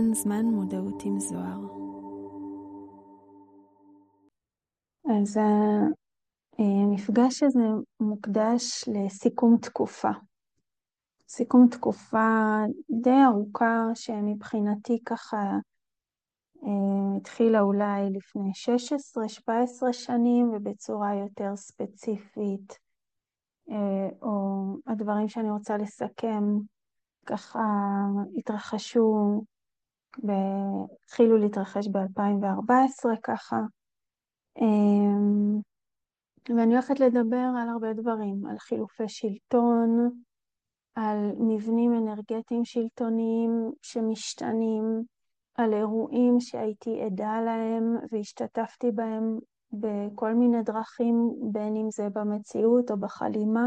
זמן מודעות עם זוהר. אז המפגש הזה מוקדש לסיכום תקופה. סיכום תקופה די ארוכה שמבחינתי ככה התחילה אולי לפני 16-17 שנים ובצורה יותר ספציפית, או הדברים שאני רוצה לסכם ככה התחילו להתרחש ב-2014 ככה. ואני הולכת לדבר על הרבה דברים, על חילופי שלטון, על מבנים אנרגטיים שלטוניים שמשתנים, על אירועים שהייתי עדה להם והשתתפתי בהם בכל מיני דרכים, בין אם זה במציאות או בחלימה.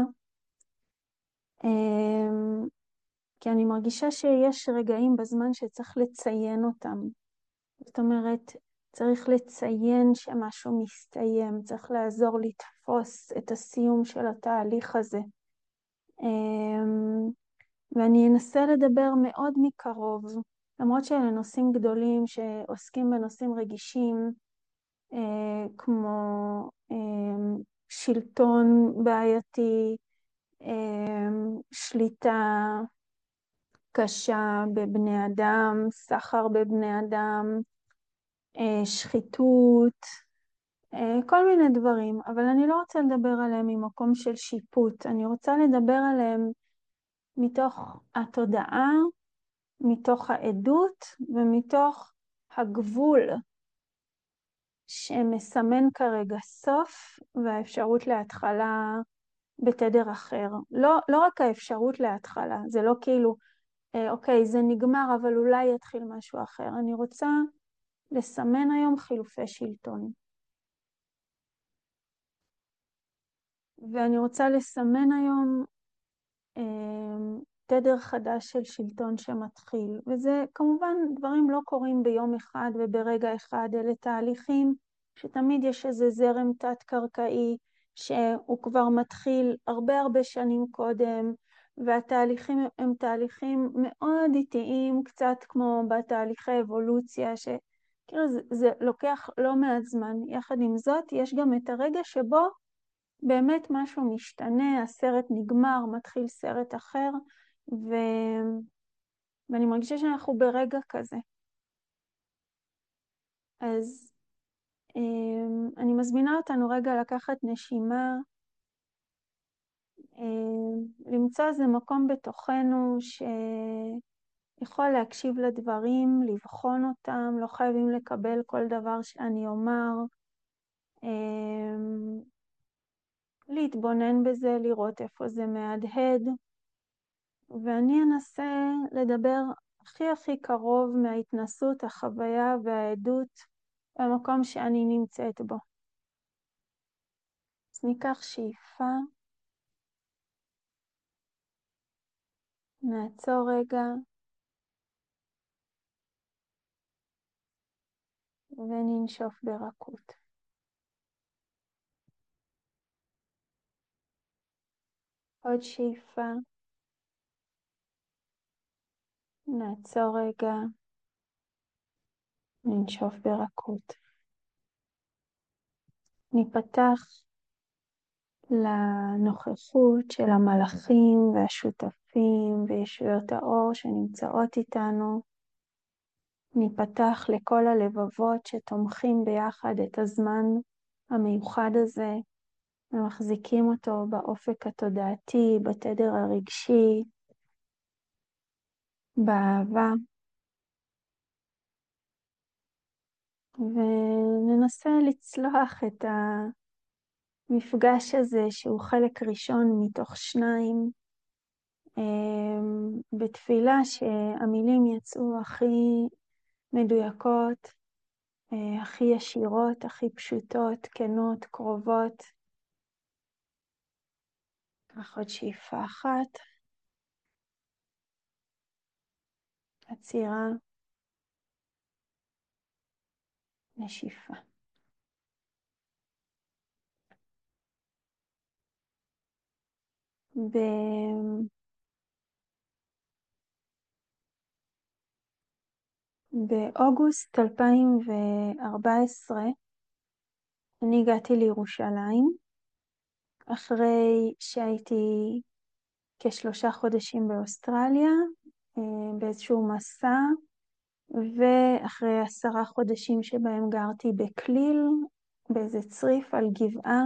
כי אני מרגישה שיש רגעים בזמן שצריך לציין אותם. זאת אומרת, צריך לציין שמשהו מסתיים, צריך לעזור לתפוס את הסיום של התהליך הזה. ואני אנסה לדבר מאוד מקרוב, למרות שאלה נושאים גדולים שעוסקים בנושאים רגישים, כמו שלטון בעייתי, שליטה קשה בבני אדם, סחר בבני אדם, שחיתות, כל מיני דברים, אבל אני לא רוצה לדבר עליהם ממקום של שיפוט, אני רוצה לדבר עליהם מתוך התודעה, מתוך העדות ומתוך הגבול שמסמן כרגע סוף והאפשרות להתחלה בתדר אחר. לא רק האפשרות להתחלה, זה לא כאילו, אוקיי, זה נגמר, אבל אולי יתחיל משהו אחר. אני רוצה לסמן היום חילופי שלטון. ואני רוצה לסמן היום תדר חדש של שלטון שמתחיל. וזה כמובן דברים לא קורים ביום אחד וברגע אחד, אלה תהליכים שתמיד יש איזה זרם תת-קרקעי שהוא כבר מתחיל הרבה שנים קודם, והתהליכים הם תהליכים מאוד איטיים, קצת כמו בתהליכי אבולוציה, שכאילו זה לוקח לא מעט זמן. יחד עם זאת, יש גם את הרגע שבו באמת משהו משתנה, הסרט נגמר, מתחיל סרט אחר, ואני מרגישה שאנחנו ברגע כזה. אז אני מזמינה אותנו רגע לקחת נשימה, למצוא איזה מקום בתוכנו שיכול להקשיב לדברים, לבחון אותם, לא חייבים לקבל כל דבר שאני אומר, להתבונן בזה, לראות איפה זה מהדהד, ואני אנסה לדבר הכי קרוב מההתנסות, החוויה והעדות במקום שאני נמצאת בו. אז ניקח שאיפה, נעצור רגע, וננשוף ברכות. עוד שאיפה, נעצור רגע, ננשוף ברכות. ניפתח לנוכחות של המלאכים והשותפים וישויות האור שנמצאות איתנו. ניפתח לכל הלבבות שתומכים ביחד את הזמן המיוחד הזה ומחזיקים אותו באופק התודעתי, בתדר הרגשי, באהבה. וננסה לצלוח את המפגש הזה שהוא חלק ראשון מתוך שניים, בתפילה שהמילים יצאו הכי מדויקות, הכי ישירות, הכי פשוטות, כנות, קרובות. קח עוד שאיפה אחת, עצירה, נשיפה. באוגוסט 2014 אני הגעתי לירושלים, אחרי שהייתי כ3 חודשים באוסטרליה, באיזשהו מסע, ואחרי 10 חודשים שבהם גרתי בכליל, באיזה צריף על גבעה.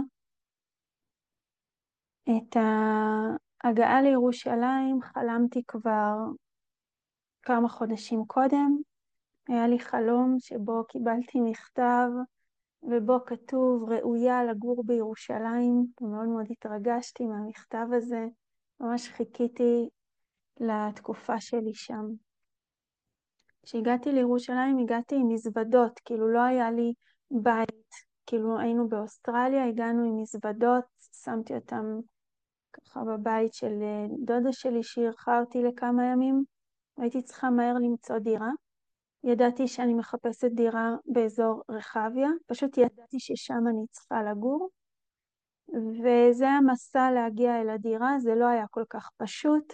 את ההגעה לירושלים חלמתי כבר כמה חודשים קודם. היה לי חלום שבו קיבלתי מכתב, ובו כתוב ראויה לגור בירושלים, ומאוד מאוד התרגשתי מהמכתב הזה. ממש חיכיתי לתקופה שלי שם. כשהגעתי לירושלים הגעתי עם מזוודות, כאילו לא היה לי בית, כאילו היינו באוסטרליה, הגענו עם מזוודות, שמתי אותם ככה בבית של דודה שלי שאירחה אותי לכמה ימים, והייתי צריכה מהר למצוא דירה. ידעתי שאני מחפשת דירה באזור רחביה, פשוט ידעתי ששם אני צריכה לגור, וזה המסע להגיע אל הדירה, זה לא היה כל כך פשוט.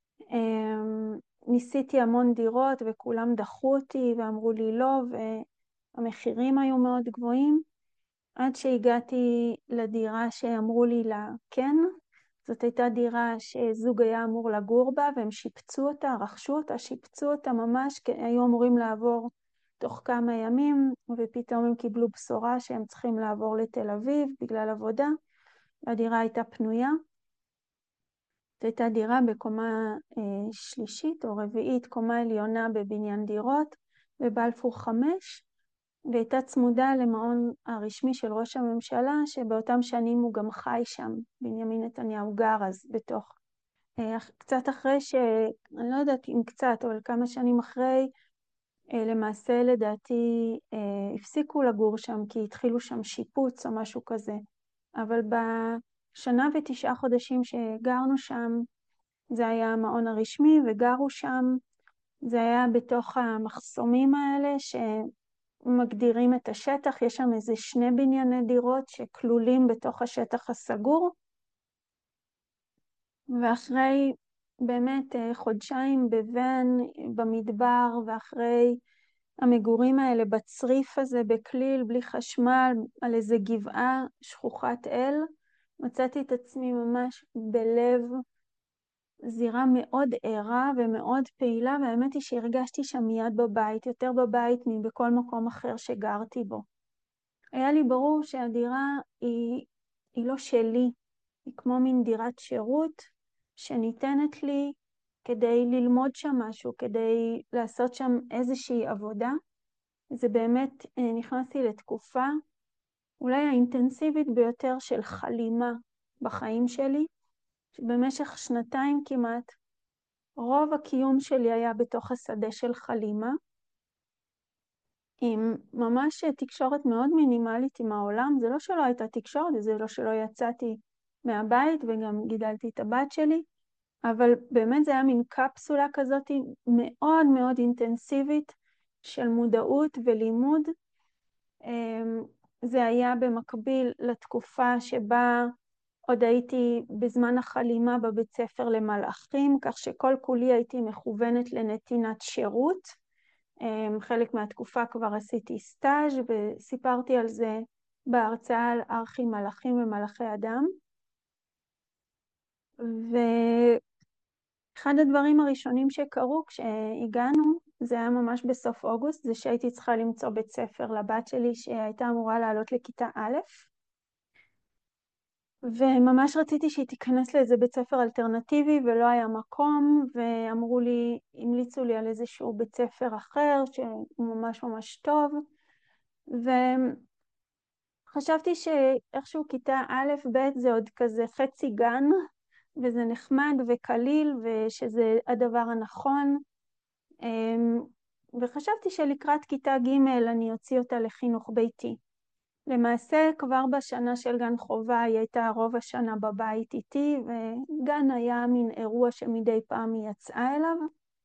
ניסיתי המון דירות וכולם דחו אותי ואמרו לי לא, והמחירים היו מאוד גבוהים, עד שהגעתי לדירה שאמרו לי לה כן. זאת הייתה דירה שזוג היה אמור לגור בה, והם שיפצו אותה, רכשו אותה, שיפצו אותה ממש, היו אמורים לעבור תוך כמה ימים, ופתאום הם קיבלו בשורה שהם צריכים לעבור לתל אביב בגלל עבודה, והדירה הייתה פנויה. זאת הייתה דירה בקומה שלישית או רביעית, קומה עליונה בבניין דירות, בבלפור 5, והייתה צמודה למעון הרשמי של ראש הממשלה, שבאותם שנים הוא גם חי שם, בנימין נתניהו גר אז בתוך. קצת אחרי אני לא יודעת אם קצת, אבל כמה שנים אחרי, למעשה לדעתי הפסיקו לגור שם, כי התחילו שם שיפוץ או משהו כזה. אבל בשנה ו9 חודשים שגרנו שם, זה היה המעון הרשמי וגרו שם. זה היה בתוך המחסומים האלה שמגדירים את השטח. יש שם איזה 2 בנייני דירות שכלולים בתוך השטח הסגור. ואחרי באמת חודשיים בוון במדבר, ואחרי המגורים האלה בצריף הזה בכליל, בלי חשמל, על איזה גבעה שכוחת אל, מצאתי את עצמי ממש בלב זירה מאוד ערה ומאוד פעילה, והאמת היא שהרגשתי שם מיד בבית, יותר בבית מבכל מקום אחר שגרתי בו. היה לי ברור שהדירה היא לא שלי, היא כמו מין דירת שירות שניתנת לי כדי ללמוד שם משהו, כדי לעשות שם איזושהי עבודה. זה באמת, נכנסתי לתקופה אולי האינטנסיבית ביותר של חלימה בחיים שלי, שבמשך 2 כמעט, רוב הקיום שלי היה בתוך השדה של חלימה, עם ממש תקשורת מאוד מינימלית עם העולם. זה לא שלא הייתה תקשורת, זה לא שלא יצאתי מהבית וגם גידלתי את הבת שלי, אבל באמת זה היה מין קפסולה כזאת מאוד מאוד אינטנסיבית של מודעות ולימוד. זה היה במקביל לתקופה שבה עוד הייתי בזמן החלימה בבית ספר למלאכים, כך שכל כולי הייתי מכוונת לנתינת שירות. חלק מהתקופה כבר עשיתי סטאז' וסיפרתי על זה בהרצאה על ארכי מלאכים ומלאכי אדם. ואחד הדברים הראשונים שקרו כשהגענו, זה היה ממש בסוף אוגוסט, זה שהייתי צריכה למצוא בית ספר לבת שלי שהייתה אמורה לעלות לכיתה א', וממש רציתי שהיא תיכנס לאיזה בית ספר אלטרנטיבי ולא היה מקום, ואמרו לי, המליצו לי על איזשהו בית ספר אחר שהוא ממש ממש טוב, וחשבתי שאיכשהו כיתה א' ב' זה עוד כזה חצי גן, וזה נחמד וקליל ושזה הדבר הנכון, וחשבתי שלקראת כיתה ג' אני אוציא אותה לחינוך ביתי. למעשה כבר בשנה של גן חובה היא הייתה רוב השנה בבית איתי, וגן היה מין אירוע שמדי פעם היא יצאה אליו.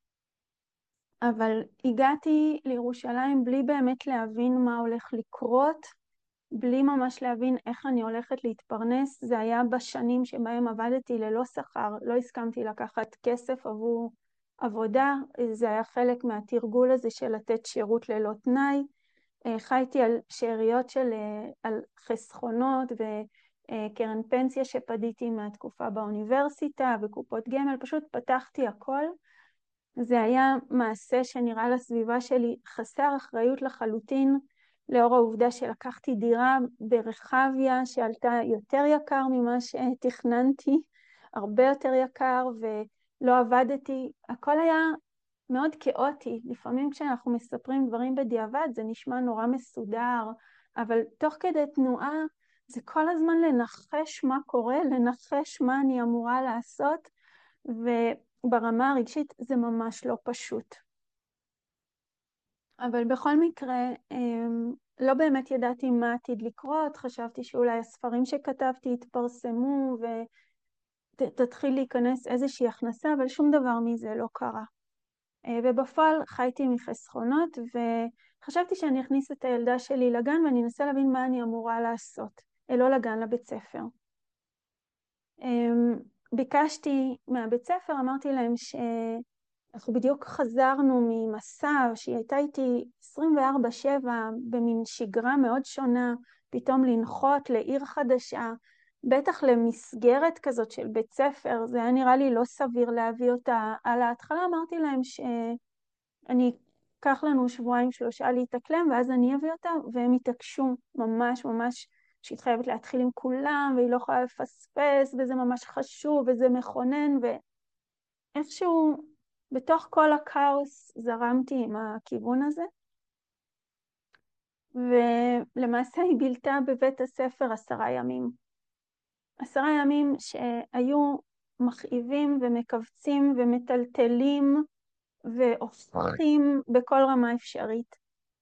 אבל הגעתי לירושלים בלי באמת להבין מה הולך לקרות, בלי ממש להבין איך אני הולכת להתפרנס. זה היה בשנים שבהם עבדתי ללא שכר, לא הסכמתי לקחת כסף עבור עבודה, זה היה חלק מהתרגול הזה של לתת שירות ללא תנאי. חייתי על שאריות על חסכונות וקרן פנסיה שפדיתי מהתקופה באוניברסיטה וקופות גמל, פשוט פתחתי הכל. זה היה מעשה שנראה לסביבה שלי חסר אחריות לחלוטין, לאור העובדה שלקחתי דירה ברחביה שעלתה יותר יקר ממה שתכננתי, הרבה יותר יקר, ולא עבדתי. הכל היה מאוד כאוטי. לפעמים כשאנחנו מספרים דברים בדיעבד זה נשמע נורא מסודר, אבל תוך כדי תנועה זה כל הזמן לנחש מה קורה, לנחש מה אני אמורה לעשות, וברמה הרגשית זה ממש לא פשוט. אבל בכל מקרה, לא באמת ידעתי מה עתיד לקרות, חשבתי שאולי הספרים שכתבתי יתפרסמו ותתחיל להיכנס איזושהי הכנסה, אבל שום דבר מזה לא קרה. ובפועל חייתי מחסכונות, וחשבתי שאני אכניס את הילדה שלי לגן ואני אנסה להבין מה אני אמורה לעשות, לא לגן, לבית ספר. ביקשתי מהבית ספר, אמרתי להם שאנחנו בדיוק חזרנו ממסע, שהיא הייתה איתי 24/7 במין שגרה מאוד שונה, פתאום לנחות לעיר חדשה, בטח למסגרת כזאת של בית ספר, זה היה נראה לי לא סביר להביא אותה על ההתחלה. אמרתי להם שאני אקח לנו 2-3 להתאקלם ואז אני אביא אותה, והם התעקשו ממש ממש שהיא להתחיל עם כולם והיא לא יכולה לפספס וזה ממש חשוב וזה מכונן, ואיכשהו בתוך כל הכאוס זרמתי עם הכיוון הזה. ולמעשה היא בילתה בבית הספר 10 ימים. 10 ימים שהיו מכאיבים ומקבצים ומטלטלים והופכים בכל רמה אפשרית.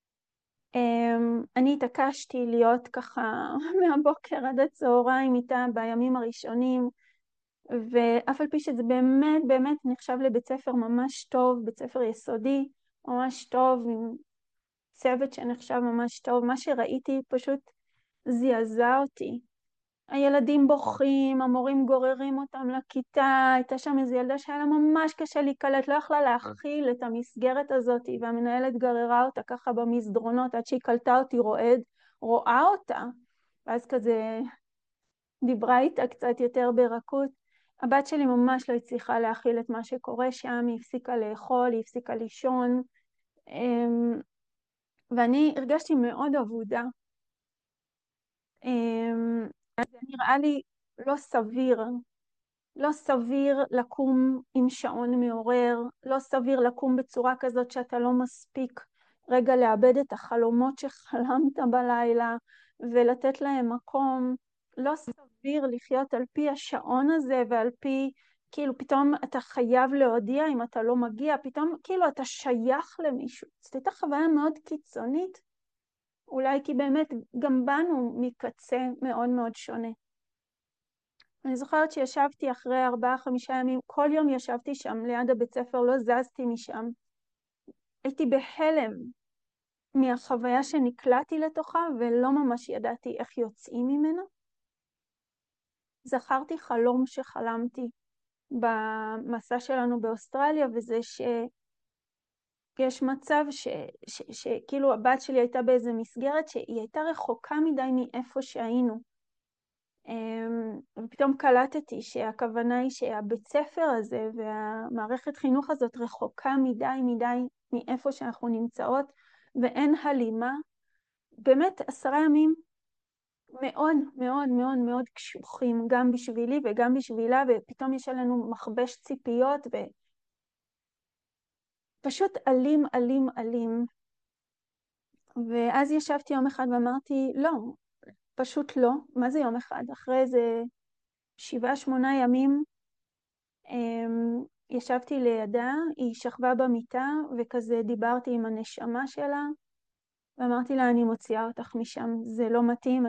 אני התעקשתי להיות ככה מהבוקר עד הצהריים איתה בימים הראשונים, ואף על פי שזה באמת באמת נחשב לבית ספר ממש טוב, בית ספר יסודי ממש טוב, עם צוות שנחשב ממש טוב, מה שראיתי פשוט זעזע אותי. הילדים בוכים, המורים גוררים אותם לכיתה, הייתה שם איזו ילדה שהיה לה ממש קשה להיקלט, לא יכלה להכיל את המסגרת הזאת, והמנהלת גררה אותה ככה במסדרונות עד שהיא קלטה אותי רועד, רואה אותה, ואז כזה דיברה איתה קצת יותר ברכות. הבת שלי ממש לא הצליחה להכיל את מה שקורה שם, היא הפסיקה לאכול, היא הפסיקה לישון, ואני הרגשתי מאוד עבודה. זה נראה לי לא סביר, לא סביר לקום עם שעון מעורר, לא סביר לקום בצורה כזאת שאתה לא מספיק רגע לאבד את החלומות שחלמת בלילה ולתת להם מקום. לא סביר לחיות על פי השעון הזה ועל פי, כאילו פתאום אתה חייב להודיע אם אתה לא מגיע, פתאום כאילו אתה שייך למישהו. זאת הייתה חוויה מאוד קיצונית, אולי כי באמת גם באנו מקצה מאוד מאוד שונה. אני זוכרת שישבתי אחרי 4-5 ימים, כל יום ישבתי שם ליד הבית ספר, לא זזתי משם. הייתי בהלם מהחוויה שנקלעתי לתוכה ולא ממש ידעתי איך יוצאים ממנה. זכרתי חלום שחלמתי במסע שלנו באוסטרליה, וזה שיש מצב שכאילו הבת שלי הייתה באיזה מסגרת שהיא הייתה רחוקה מדי מאיפה שהיינו. ופתאום קלטתי שהכוונה היא שהבית ספר הזה והמערכת חינוך הזאת רחוקה מדי מאיפה שאנחנו נמצאות, ואין הלימה. באמת 10 ימים מאוד מאוד מאוד מאוד קשוחים, גם בשבילי וגם בשבילה, ופתאום יש עלינו מכבש ציפיות, ופשוט אלים, אלים, אלים. ואז ישבתי יום אחד ואמרתי, לא, פשוט לא. מה זה יום אחד? אחרי איזה 7-8 ימים, ישבתי לידה, היא שכבה במיטה, וכזה דיברתי עם הנשמה שלה, ואמרתי לה, אני מוציאה אותך משם, זה לא מתאים,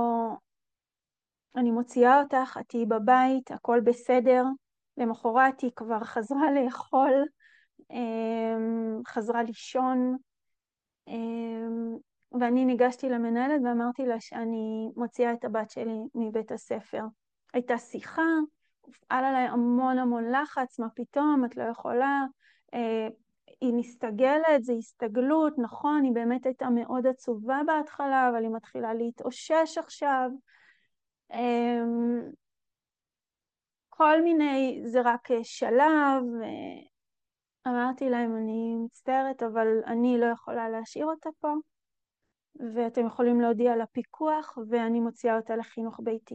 אני מוציאה אותך, את תהיי בבית, הכל בסדר. למחרת היא כבר חזרה לאכול, חזרה לישון, ואני ניגשתי למנהלת ואמרתי לה שאני מוציאה את הבת שלי מבית הספר. הייתה שיחה, הופעל עליי המון המון לחץ, מה פתאום, את לא יכולה, היא מסתגלת, זה הסתגלות, נכון, היא באמת הייתה מאוד עצובה בהתחלה, אבל היא מתחילה להתאושש עכשיו. כל מיני, זה רק שלב. אמרתי להם, אני מצטערת, אבל אני לא יכולה להשאיר אותה פה, ואתם יכולים להודיע לפיקוח, ואני מוציאה אותה לחינוך ביתי.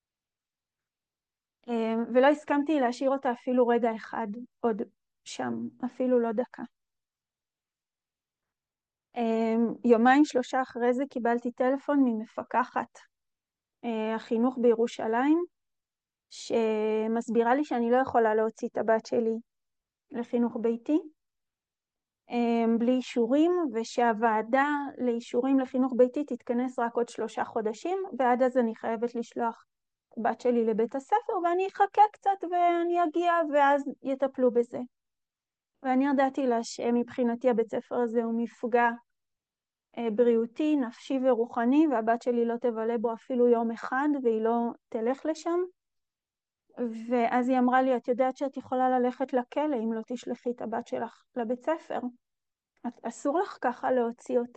ולא הסכמתי להשאיר אותה אפילו רגע אחד עוד שם, אפילו לא דקה. יומיים שלושה אחרי זה קיבלתי טלפון ממפקחת החינוך בירושלים, שמסבירה לי שאני לא יכולה להוציא את הבת שלי לחינוך ביתי בלי אישורים, ושהוועדה לאישורים לחינוך ביתי תתכנס רק עוד 3 חודשים, ועד אז אני חייבת לשלוח את הבת שלי לבית הספר, ואני אחכה קצת ואני אגיע ואז יטפלו בזה. ואני ידעתי לה שמבחינתי הבית ספר הזה הוא מפגע בריאותי, נפשי ורוחני, והבת שלי לא תבלה בו אפילו יום אחד והיא לא תלך לשם. ואז היא אמרה לי, את יודעת שאת יכולה ללכת לכלא אם לא תשלחי את הבת שלך לבית ספר. אסור לך ככה להוציא אותה.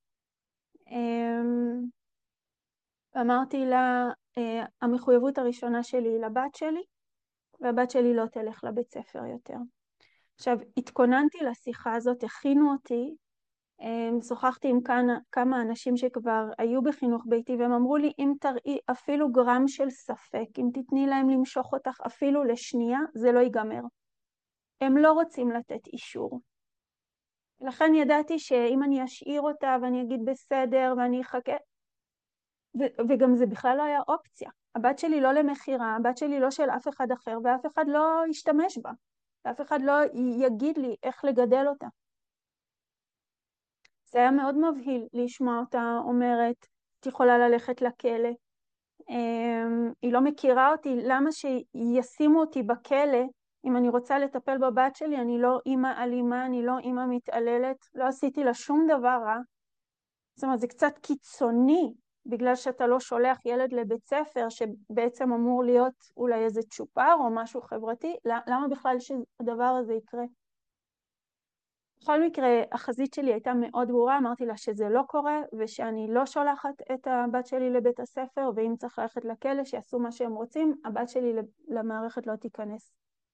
אמרתי לה, המחויבות הראשונה שלי היא לבת שלי, והבת שלי לא תלך לבית ספר יותר. עכשיו, התכוננתי לשיחה הזאת, הכינו אותי, שוחחתי עם כמה אנשים שכבר היו בחינוך ביתי, והם אמרו לי, אם תראי אפילו גרם של ספק, אם תתני להם למשוך אותך אפילו לשנייה, זה לא ייגמר. הם לא רוצים לתת אישור. לכן ידעתי שאם אני אשאיר אותה ואני אגיד בסדר ואני אחכה, וגם זה בכלל לא היה אופציה. הבת שלי לא למחירה, הבת שלי לא של אף אחד אחר, ואף אחד לא ישתמש בה. ואף אחד לא יגיד לי איך לגדל אותה. זה היה מאוד מבהיל לשמוע אותה אומרת, את יכולה ללכת לכלא. היא לא מכירה אותי, למה שישימו אותי בכלא? אם אני רוצה לטפל בבת שלי, אני לא אימא אלימה, אני לא אימא מתעללת, לא עשיתי לה שום דבר רע. זאת אומרת, זה קצת קיצוני, בגלל שאתה לא שולח ילד לבית ספר, שבעצם אמור להיות אולי איזה צ'ופר או משהו חברתי, למה בכלל שהדבר הזה יקרה? בכל מקרה, החזית שלי הייתה מאוד ברורה, אמרתי לה שזה לא קורה, ושאני לא שולחת את הבת שלי לבית הספר, ואם צריך ללכת לכלא, שיעשו מה שהם רוצים, הבת שלי למערכת לא תיכנס.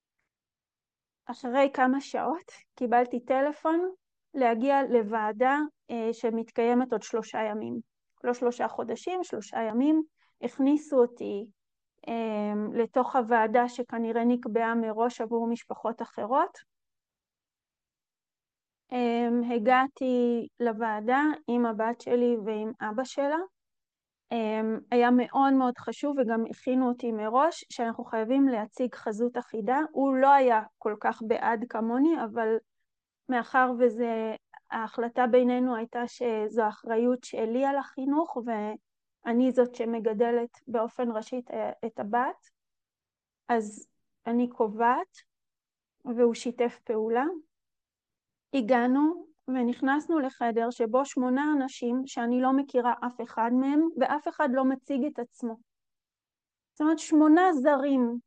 אחרי כמה שעות קיבלתי טלפון להגיע לוועדה שמתקיימת עוד 3 ימים. לא 3 חודשים, 3 ימים. הכניסו אותי לתוך הוועדה שכנראה נקבעה מראש עבור משפחות אחרות. הגעתי לוועדה עם הבת שלי ועם אבא שלה. היה מאוד מאוד חשוב וגם הכינו אותי מראש שאנחנו חייבים להציג חזות אחידה. הוא לא היה כל כך בעד כמוני, אבל מאחר וזה, ההחלטה בינינו הייתה שזו אחריות שלי על החינוך ואני זאת שמגדלת באופן ראשי את הבת, אז אני קובעת והוא שיתף פעולה. הגענו ונכנסנו לחדר שבו 8 אנשים שאני לא מכירה אף אחד מהם, ואף אחד לא מציג את עצמו. זאת אומרת 8 זרים.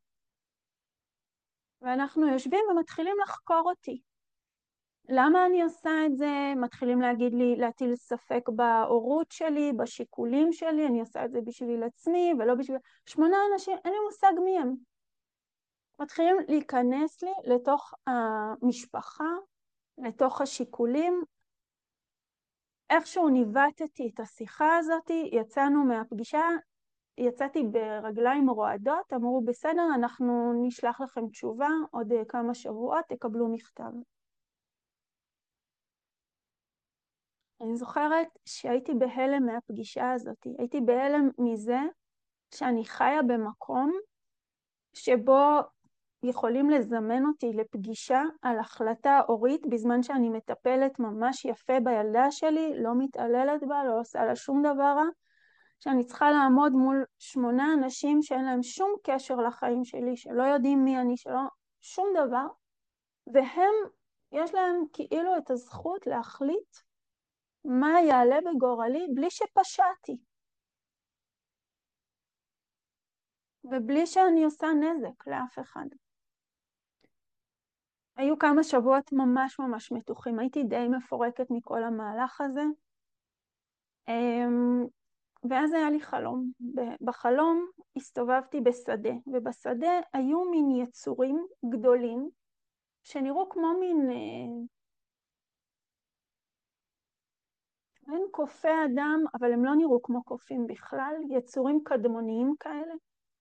ואנחנו יושבים ומתחילים לחקור אותי. למה אני עושה את זה? מתחילים להגיד לי, להטיל ספק בהורות שלי, בשיקולים שלי, אני עושה את זה בשביל עצמי ולא בשביל... 8 אנשים, אין לי מושג מי הם. מתחילים להיכנס לי לתוך המשפחה, לתוך השיקולים. איכשהו ניווטתי את השיחה הזאת, יצאנו מהפגישה, יצאתי ברגליים רועדות, אמרו בסדר, אנחנו נשלח לכם תשובה, עוד כמה שבועות תקבלו מכתב. אני זוכרת שהייתי בהלם מהפגישה הזאת, הייתי בהלם מזה שאני חיה במקום שבו יכולים לזמן אותי לפגישה על החלטה הורית בזמן שאני מטפלת ממש יפה בילדה שלי, לא מתעללת בה, לא עושה לה שום דבר רע, שאני צריכה לעמוד מול 8 אנשים שאין להם שום קשר לחיים שלי, שלא יודעים מי אני, שלא שום דבר, והם, יש להם כאילו את הזכות להחליט מה יעלה בגורלי בלי שפשעתי. ובלי שאני עושה נזק לאף אחד. היו כמה שבועות ממש ממש מתוחים, הייתי די מפורקת מכל המהלך הזה. ואז היה לי חלום. בחלום הסתובבתי בשדה, ובשדה היו מין יצורים גדולים, שנראו כמו מין קופי אדם, אבל הם לא נראו כמו קופים בכלל, יצורים קדמוניים כאלה.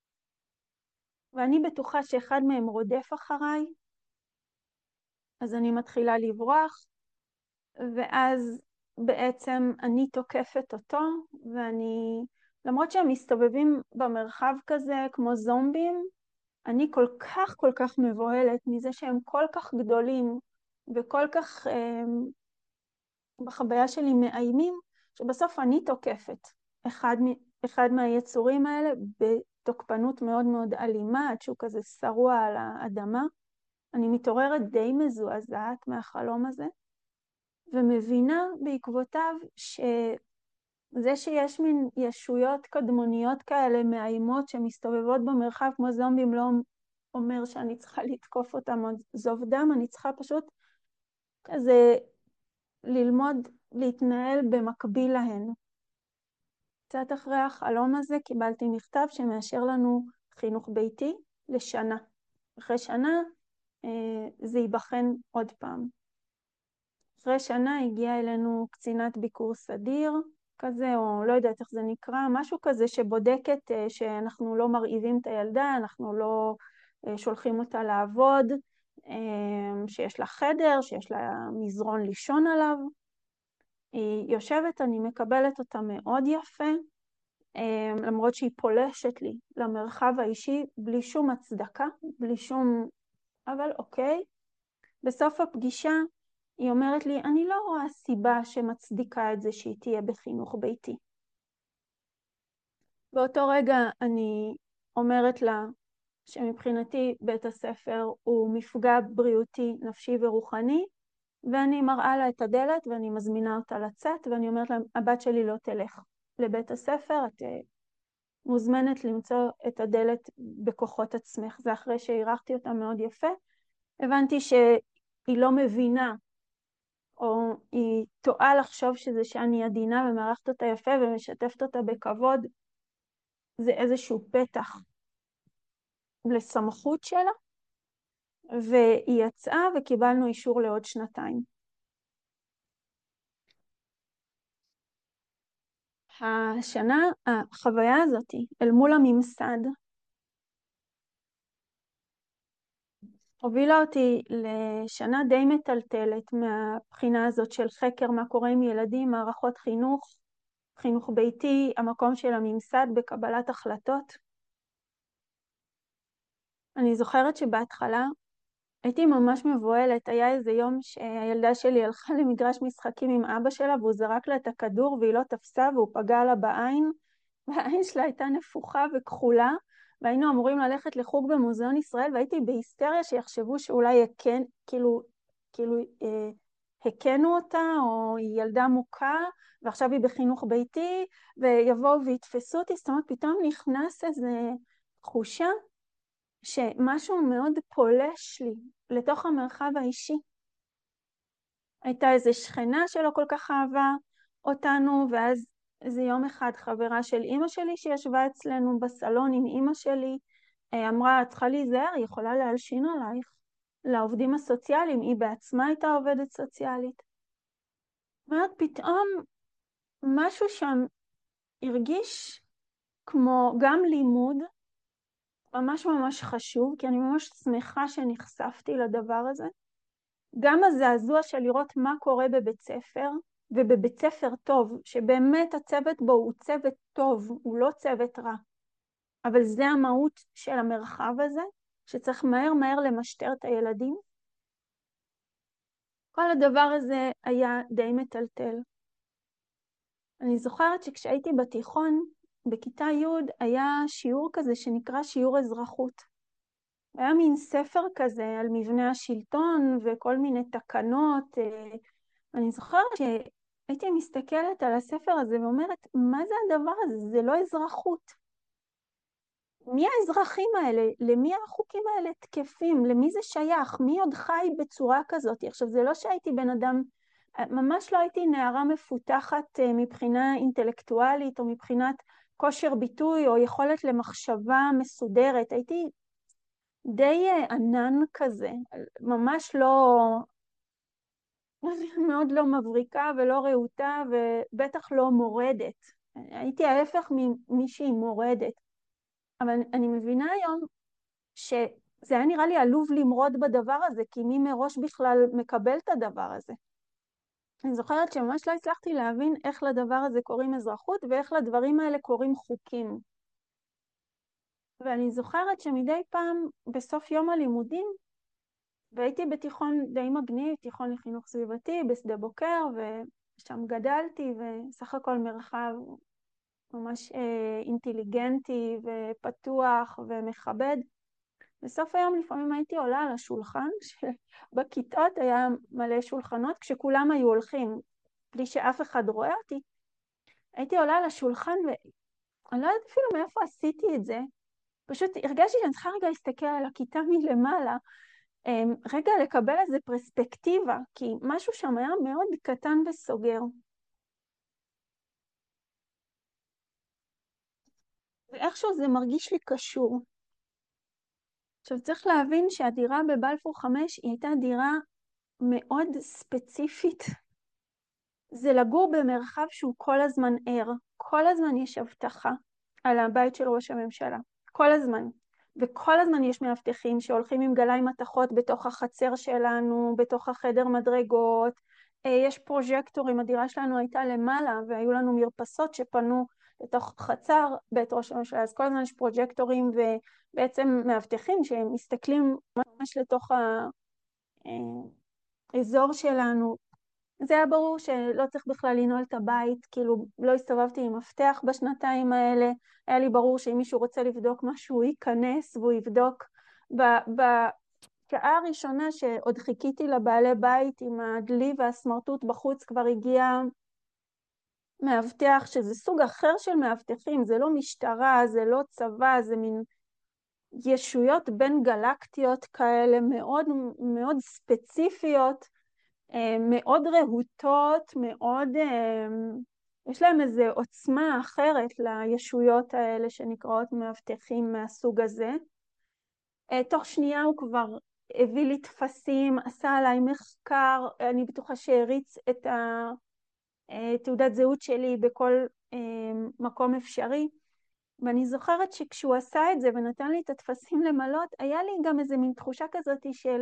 ואני בטוחה שאחד מהם רודף אחריי, אז אני מתחילה לברוח, ואז בעצם אני תוקפת אותו, ואני, למרות שהם מסתובבים במרחב כזה כמו זומבים, אני כל כך מבוהלת מזה שהם כל כך גדולים, וכל כך בחוויה שלי מאיימים, שבסוף אני תוקפת אחד מהיצורים האלה בתוקפנות מאוד מאוד אלימה, עד שהוא כזה שרוע על האדמה. אני מתעוררת די מזועזעת מהחלום הזה, ומבינה בעקבותיו שזה שיש מין ישויות קדמוניות כאלה מאיימות שמסתובבות במרחב כמו זומבים לא אומר שאני צריכה לתקוף אותם או זוב דם, אני צריכה פשוט כזה ללמוד להתנהל במקביל להן. קצת אחרי החלום הזה קיבלתי מכתב שמאשר לנו חינוך ביתי לשנה. אחרי שנה זה ייבחן עוד פעם. אחרי שנה הגיעה אלינו קצינת ביקור סדיר כזה, או לא יודעת איך זה נקרא, משהו כזה שבודקת שאנחנו לא מרעיבים את הילדה, אנחנו לא שולחים אותה לעבוד, שיש לה חדר, שיש לה מזרון לישון עליו. היא יושבת, אני מקבלת אותה מאוד יפה, למרות שהיא פולשת לי למרחב האישי, בלי שום הצדקה, בלי שום, אבל אוקיי. בסוף הפגישה היא אומרת לי, אני לא רואה סיבה שמצדיקה את זה שהיא תהיה בחינוך ביתי. באותו רגע אני אומרת לה שמבחינתי בית הספר הוא מפגע בריאותי, נפשי ורוחני, ואני מראה לה את הדלת ואני מזמינה אותה לצאת, ואני אומרת לה, הבת שלי לא תלך לבית הספר, את מוזמנת למצוא את הדלת בכוחות עצמך. זה אחרי שהערכתי אותה מאוד יפה. הבנתי שהיא לא מבינה, או היא טועה לחשוב שזה שאני עדינה ומערכת אותה יפה ומשתפת אותה בכבוד, זה איזשהו פתח לסמכות שלה, והיא יצאה וקיבלנו אישור לעוד 2 השנה, החוויה הזאת אל מול הממסד, הובילה אותי לשנה די מטלטלת מהבחינה הזאת של חקר מה קורה עם ילדים, מערכות חינוך, חינוך ביתי, המקום של הממסד בקבלת החלטות. אני זוכרת שבהתחלה הייתי ממש מבוהלת, היה איזה יום שהילדה שלי הלכה למגרש משחקים עם אבא שלה והוא זרק לה את הכדור והיא לא תפסה והוא פגע לה בעין, והעין שלה הייתה נפוחה וכחולה, והיינו אמורים ללכת לחוג במוזיאון ישראל, והייתי בהיסטריה שיחשבו שאולי הקנו אותה, או היא ילדה מוכה, ועכשיו היא בחינוך ביתי, ויבואו ויתפסו אותי. זאת אומרת, פתאום נכנס איזה תחושה שמשהו מאוד פולש לי לתוך המרחב האישי. הייתה איזו שכנה שלא כל כך אהבה אותנו, ואז איזה יום אחד חברה של אמא שלי שישבה אצלנו בסלון עם אמא שלי, אמרה, את צריכה להיזהר, היא יכולה להלשין עלייך. לעובדים הסוציאליים, היא בעצמה הייתה עובדת סוציאלית. ואז פתאום משהו שם הרגיש כמו גם לימוד, ממש ממש חשוב, כי אני ממש שמחה שנחשפתי לדבר הזה. גם הזעזוע של לראות מה קורה בבית ספר, ובבית ספר טוב, שבאמת הצוות בו הוא צוות טוב, הוא לא צוות רע. אבל זה המהות של המרחב הזה, שצריך מהר מהר למשטר את הילדים. כל הדבר הזה היה די מטלטל. אני זוכרת שכשהייתי בתיכון, בכיתה י' היה שיעור כזה שנקרא שיעור אזרחות. היה מין ספר כזה על מבנה השלטון וכל מיני תקנות. אני זוכרת שהייתי מסתכלת על הספר הזה ואומרת, מה זה הדבר הזה? זה לא אזרחות. מי האזרחים האלה? למי החוקים האלה תקפים? למי זה שייך? מי עוד חי בצורה כזאת? עכשיו, זה לא שהייתי בן אדם, ממש לא הייתי נערה מפותחת מבחינה אינטלקטואלית, או מבחינת כושר ביטוי, או יכולת למחשבה מסודרת. הייתי די ענן כזה, ממש לא, מאוד לא מבריקה ולא רהוטה, ובטח לא מורדת. הייתי ההפך ממישהי מורדת. אבל אני מבינה היום שזה היה נראה לי עלוב למרוד בדבר הזה, כי מי מראש בכלל מקבל את הדבר הזה. אני זוכרת שממש לא הצלחתי להבין איך לדבר הזה קוראים אזרחות, ואיך לדברים האלה קוראים חוקים. ואני זוכרת שמדי פעם בסוף יום הלימודים, והייתי בתיכון די מגניב, תיכון לחינוך סביבתי בשדה בוקר, ושם גדלתי, וסך הכל מרחב ממש אינטליגנטי ופתוח ומכבד. בסוף היום לפעמים הייתי עולה על השולחן, שבכיתות היה מלא שולחנות, כשכולם היו הולכים, בלי שאף אחד רואה אותי. הייתי עולה על השולחן, ואני לא יודעת אפילו מאיפה עשיתי את זה. פשוט הרגשתי שאני צריכה רגע להסתכל על הכיתה מלמעלה, רגע לקבל איזה פרספקטיבה, כי משהו שם היה מאוד קטן וסוגר. ואיכשהו זה מרגיש לי קשור. עכשיו צריך להבין שהדירה בבלפור 5 היא הייתה דירה מאוד ספציפית. זה לגור במרחב שהוא כל הזמן ער, כל הזמן יש הבטחה על הבית של ראש הממשלה, כל הזמן. וכל הזמן יש מאבטחים שהולכים עם גלאי מתכות בתוך החצר שלנו, בתוך החדר מדרגות, יש פרוז'קטורים, הדירה שלנו הייתה למעלה, והיו לנו מרפסות שפנו לתוך חצר בית ראש הממשלה, אז כל הזמן יש פרוז'קטורים ובעצם מאבטחים שמסתכלים ממש לתוך האזור שלנו. זה היה ברור שלא צריך בכלל לנעול את הבית, כאילו לא הסתובבתי עם מפתח בשנתיים האלה, היה לי ברור שאם מישהו רוצה לבדוק משהו הוא ייכנס והוא יבדוק. בשעה הראשונה שעוד חיכיתי לבעלי בית עם הדלי והסמרטוט בחוץ, כבר הגיע מאבטח, שזה סוג אחר של מאבטחים, זה לא משטרה, זה לא צבא, זה מין ישויות בין גלקטיות כאלה מאוד מאוד ספציפיות, מאוד רהוטות, מאוד, יש להם איזו עוצמה אחרת לישויות האלה שנקראות מאבטחים מהסוג הזה. תוך שנייה הוא כבר הביא לי תפסים, עשה עליי מחקר, אני בטוחה שהריץ את תעודת זהות שלי בכל מקום אפשרי. ואני זוכרת שכשהוא עשה את זה ונתן לי את התפסים למלות, היה לי גם איזה מין תחושה כזאת של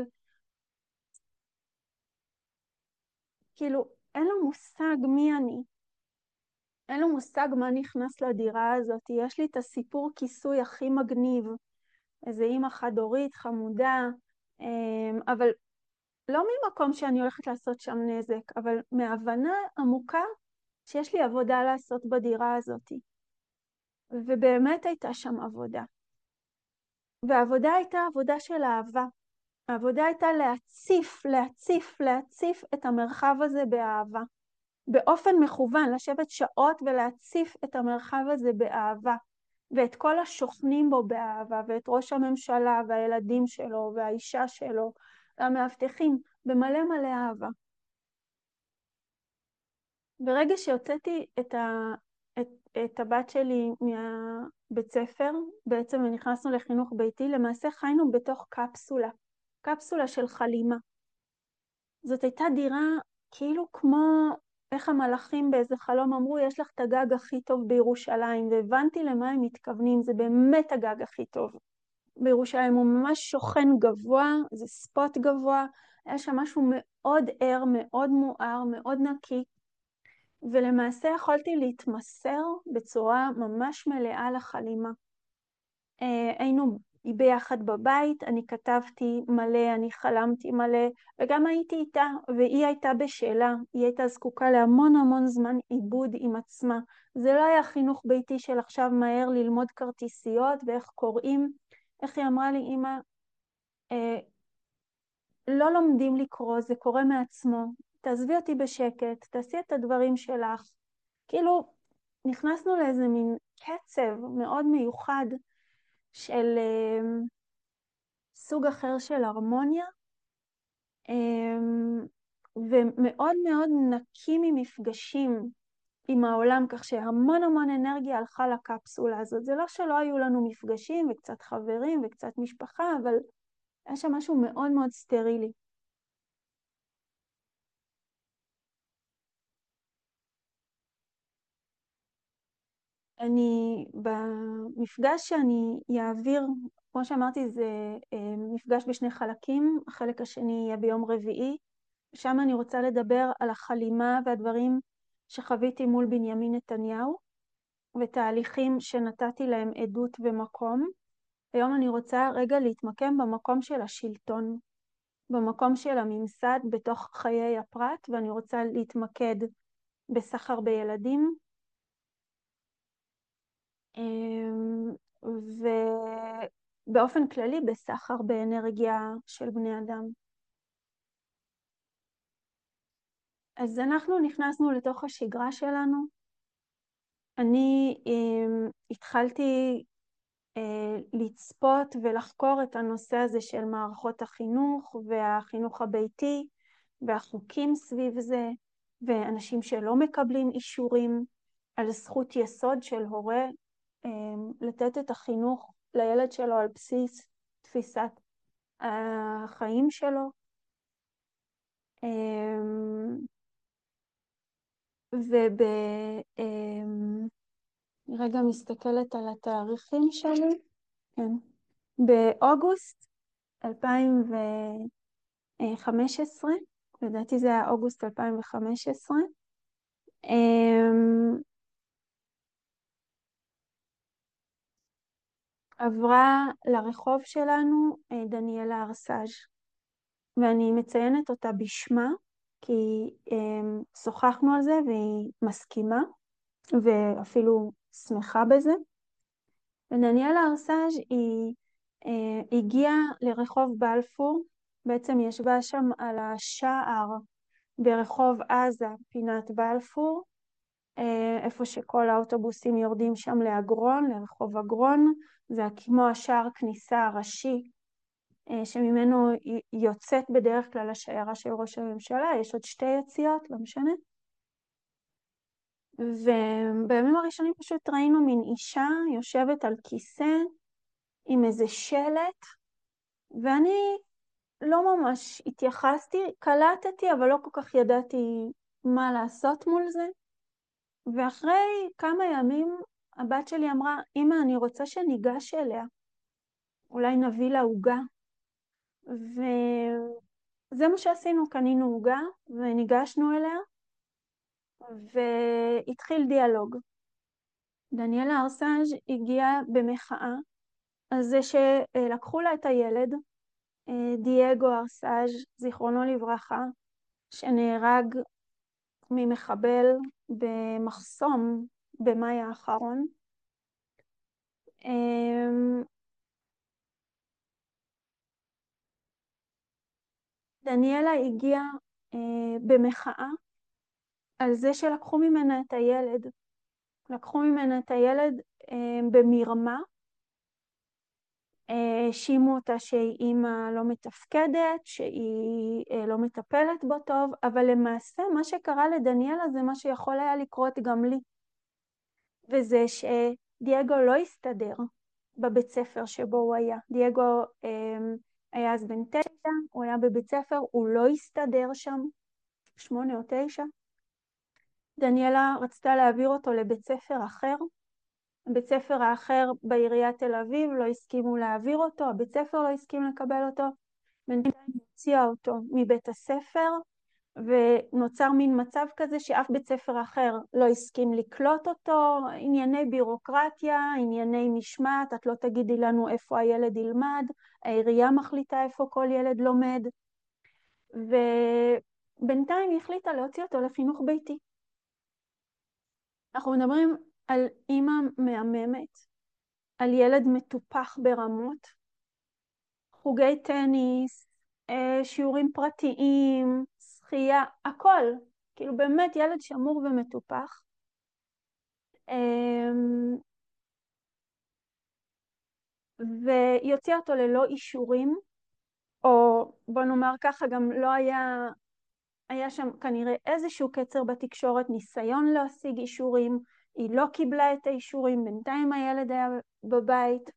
כאילו, אין לו מושג מי אני. אין לו מושג מה נכנס לדירה הזאת. יש לי את הסיפור כיסוי הכי מגניב. איזה אימא חד-הורית, חמודה, אבל לא ממקום שאני הולכת לעשות שם נזק, אבל מהבנה עמוקה שיש לי עבודה לעשות בדירה הזאת. ובאמת הייתה שם עבודה. והעבודה הייתה עבודה של אהבה. העבודה הייתה להציף את המרחב הזה באהבה. באופן מכוון, לשבת שעות ולהציף את המרחב הזה באהבה, ואת כל השוכנים בו באהבה, ואת ראש הממשלה והילדים שלו והאישה שלו, והמאבטחים, במלא מלא אהבה. ברגע שהוצאתי את הבת שלי מהבית ספר, בעצם נכנסנו לחינוך ביתי, למעשה חיינו בתוך קפסולה של חלימה. זאת הייתה דירה כאילו כמו, איך המלאכים באיזה חלום אמרו, יש לך את הגג הכי טוב בירושלים, והבנתי למה הם מתכוונים, זה באמת הגג הכי טוב בירושלים, הוא ממש שוכן גבוה, זה ספוט גבוה, היה שם משהו מאוד ער, מאוד מואר, מאוד נקי, ולמעשה יכולתי להתמסר בצורה ממש מלאה לחלימה. היינו ביחד בבית, אני כתבתי מלא, אני חלמתי מלא, וגם הייתי איתה, והיא הייתה בשאלה, היא הייתה זקוקה להמון המון זמן עיבוד עם עצמה. זה לא היה חינוך ביתי של עכשיו מהר ללמוד כרטיסיות ואיך קוראים. איך היא אמרה לי, אמא, לא לומדים לקרוא, זה קורה מעצמו, תעזבי אותי בשקט, תעשי את הדברים שלך. כאילו, נכנסנו לאיזה מין קצב מאוד מיוחד, של סוג אחר של הרמוניה, ומאוד מאוד נקי ממפגשים עם העולם, כך שהמון המון אנרגיה הלכה לקפסולה הזאת. זה לא שלא היו לנו מפגשים וקצת חברים וקצת משפחה, אבל היה שם משהו מאוד מאוד סטרילי. במפגש שאני אעביר, כמו שאמרתי, זה מפגש בשני חלקים. החלק השני יהיה ביום רביעי. שם אני רוצה לדבר על החלימה והדברים שחוויתי מול בנימין נתניהו, ותהליכים שנתתי להם עדות ומקום. היום אני רוצה רגע להתמקם במקום של השלטון, במקום של הממסד בתוך חיי הפרט, ואני רוצה להתמקד בסחר בילדים, ובאופן כללי בסחר באנרגיה של בני אדם. אז אנחנו נכנסנו לתוך השגרה שלנו. אני התחלתי לצפות ולחקור את הנושא הזה של מערכות החינוך והחינוך הביתי והחוקים סביב זה, ואנשים שלא מקבלים אישורים על זכות יסוד של הורה לתת את החינוך לילד שלו על בסיס תפיסת החיים שלו. רגע מסתכלת על התאריכים שלי. כן. באוגוסט 2015, לדעתי זה היה אוגוסט 2015, עברה לרחוב שלנו דניאלה ארסאז', ואני מציינת אותה בשמה, כי שוחחנו על זה והיא מסכימה, ואפילו שמחה בזה. ודניאלה ארסאז' היא הגיעה לרחוב בלפור, בעצם ישבה שם על השער ברחוב עזה, פינת בלפור, איפה שכל האוטובוסים יורדים שם לאגרון, לרחוב אגרון, זה כמו השער כניסה הראשי, שממנו יוצאת בדרך כלל השיירה של ראש הממשלה. יש עוד שתי יציאות, לא משנה. ובימים הראשונים פשוט ראינו מין אישה יושבת על כיסא עם איזה שלט, ואני לא ממש התייחסתי, קלטתי, אבל לא כל כך ידעתי מה לעשות מול זה. ואחרי כמה ימים הבת שלי אמרה, אמא, אני רוצה שניגש אליה, אולי נביא לה עוגה. וזה מה שעשינו, קנינו עוגה וניגשנו אליה, והתחיל דיאלוג. דניאלה ארסאז' הגיעה במחאה על זה שלקחו לה את הילד, דייגו ארסאז', זיכרונו לברכה, שנהרג ממחבל במחסום במאי האחרון. דניאלה הגיעה במחאה על זה שלקחו ממנה את הילד. לקחו ממנה את הילד במרמה, האשימו אותה שהיא אימא לא מתפקדת, שהיא לא מטפלת בו טוב, אבל למעשה מה שקרה לדניאלה זה מה שיכול היה לקרות גם לי. וזה שדייגו לא הסתדר בבית ספר שבו הוא היה. דייגו היה אז בן 9, הוא היה בבית ספר, הוא לא הסתדר שם, 8 או 9. דניאלה רצתה להעביר אותו לבית ספר אחר. הבית ספר האחר בעיריית תל אביב לא הסכימו להעביר אותו, הבית ספר לא הסכים לקבל אותו. בינתיים הוציאה אותו מבית הספר, ונוצר מין מצב כזה שאף בית ספר אחר לא הסכים לקלוט אותו, ענייני בירוקרטיה, ענייני משמעת, את לא תגידי לנו איפה הילד ילמד, העירייה מחליטה איפה כל ילד לומד, ובינתיים היא החליטה להוציא אותו לחינוך ביתי. אנחנו מדברים על אימא מהממת, על ילד מטופח ברמות, חוגי טניס, שיעורים פרטיים, שחייה, הכל. כאילו באמת ילד שמור ומטופח. והיא הוציאה אותו ללא אישורים, או בוא נאמר ככה, גם לא היה שם כנראה איזשהו קצר בתקשורת, ניסיון להשיג אישורים, היא לא קיבלה את האישורים, בינתיים הילד היה בבית,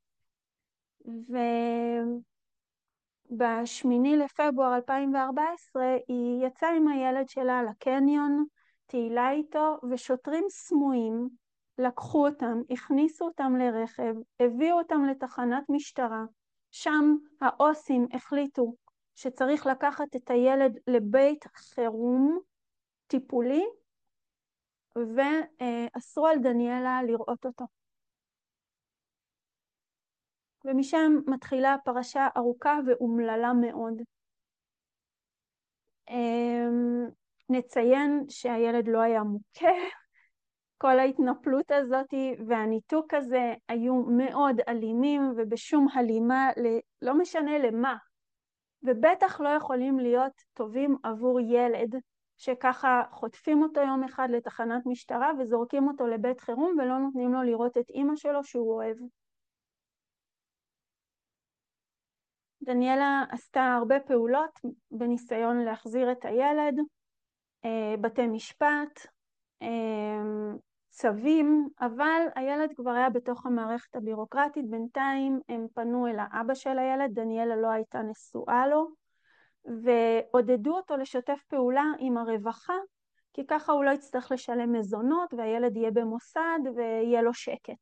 וב8 לפברואר 2014 היא יצאה עם הילד שלה לקניון, טיילה איתו, ושוטרים סמויים לקחו אותם, הכניסו אותם לרכב, הביאו אותם לתחנת משטרה, שם האוסים החליטו שצריך לקחת את הילד לבית חירום טיפולי, ואסרו על דניאלה לראות אותו. ומשם מתחילה פרשה ארוכה ואומללה מאוד. נציין שהילד לא היה מוכה, כל ההתנפלות הזאת והניתוק הזה היו מאוד אלימים ובשום הלימה לא משנה למה. ובטח לא יכולים להיות טובים עבור ילד שככה חוטפים אותו יום אחד לתחנת משטרה וזורקים אותו לבית חירום ולא נותנים לו לראות את אמא שלו שהוא אוהב. דניאלה עשתה הרבה פעולות בניסיון להחזיר את הילד, בתי משפט, צווים, אבל הילד כבר היה בתוך המערכת הבירוקרטית. בינתיים הם פנו אל האבא של הילד, דניאלה לא הייתה נשואה לו, ועודדו אותו לשתף פעולה עם הרווחה, כי ככה הוא לא יצטרך לשלם מזונות והילד יהיה במוסד ויהיה לו שקט.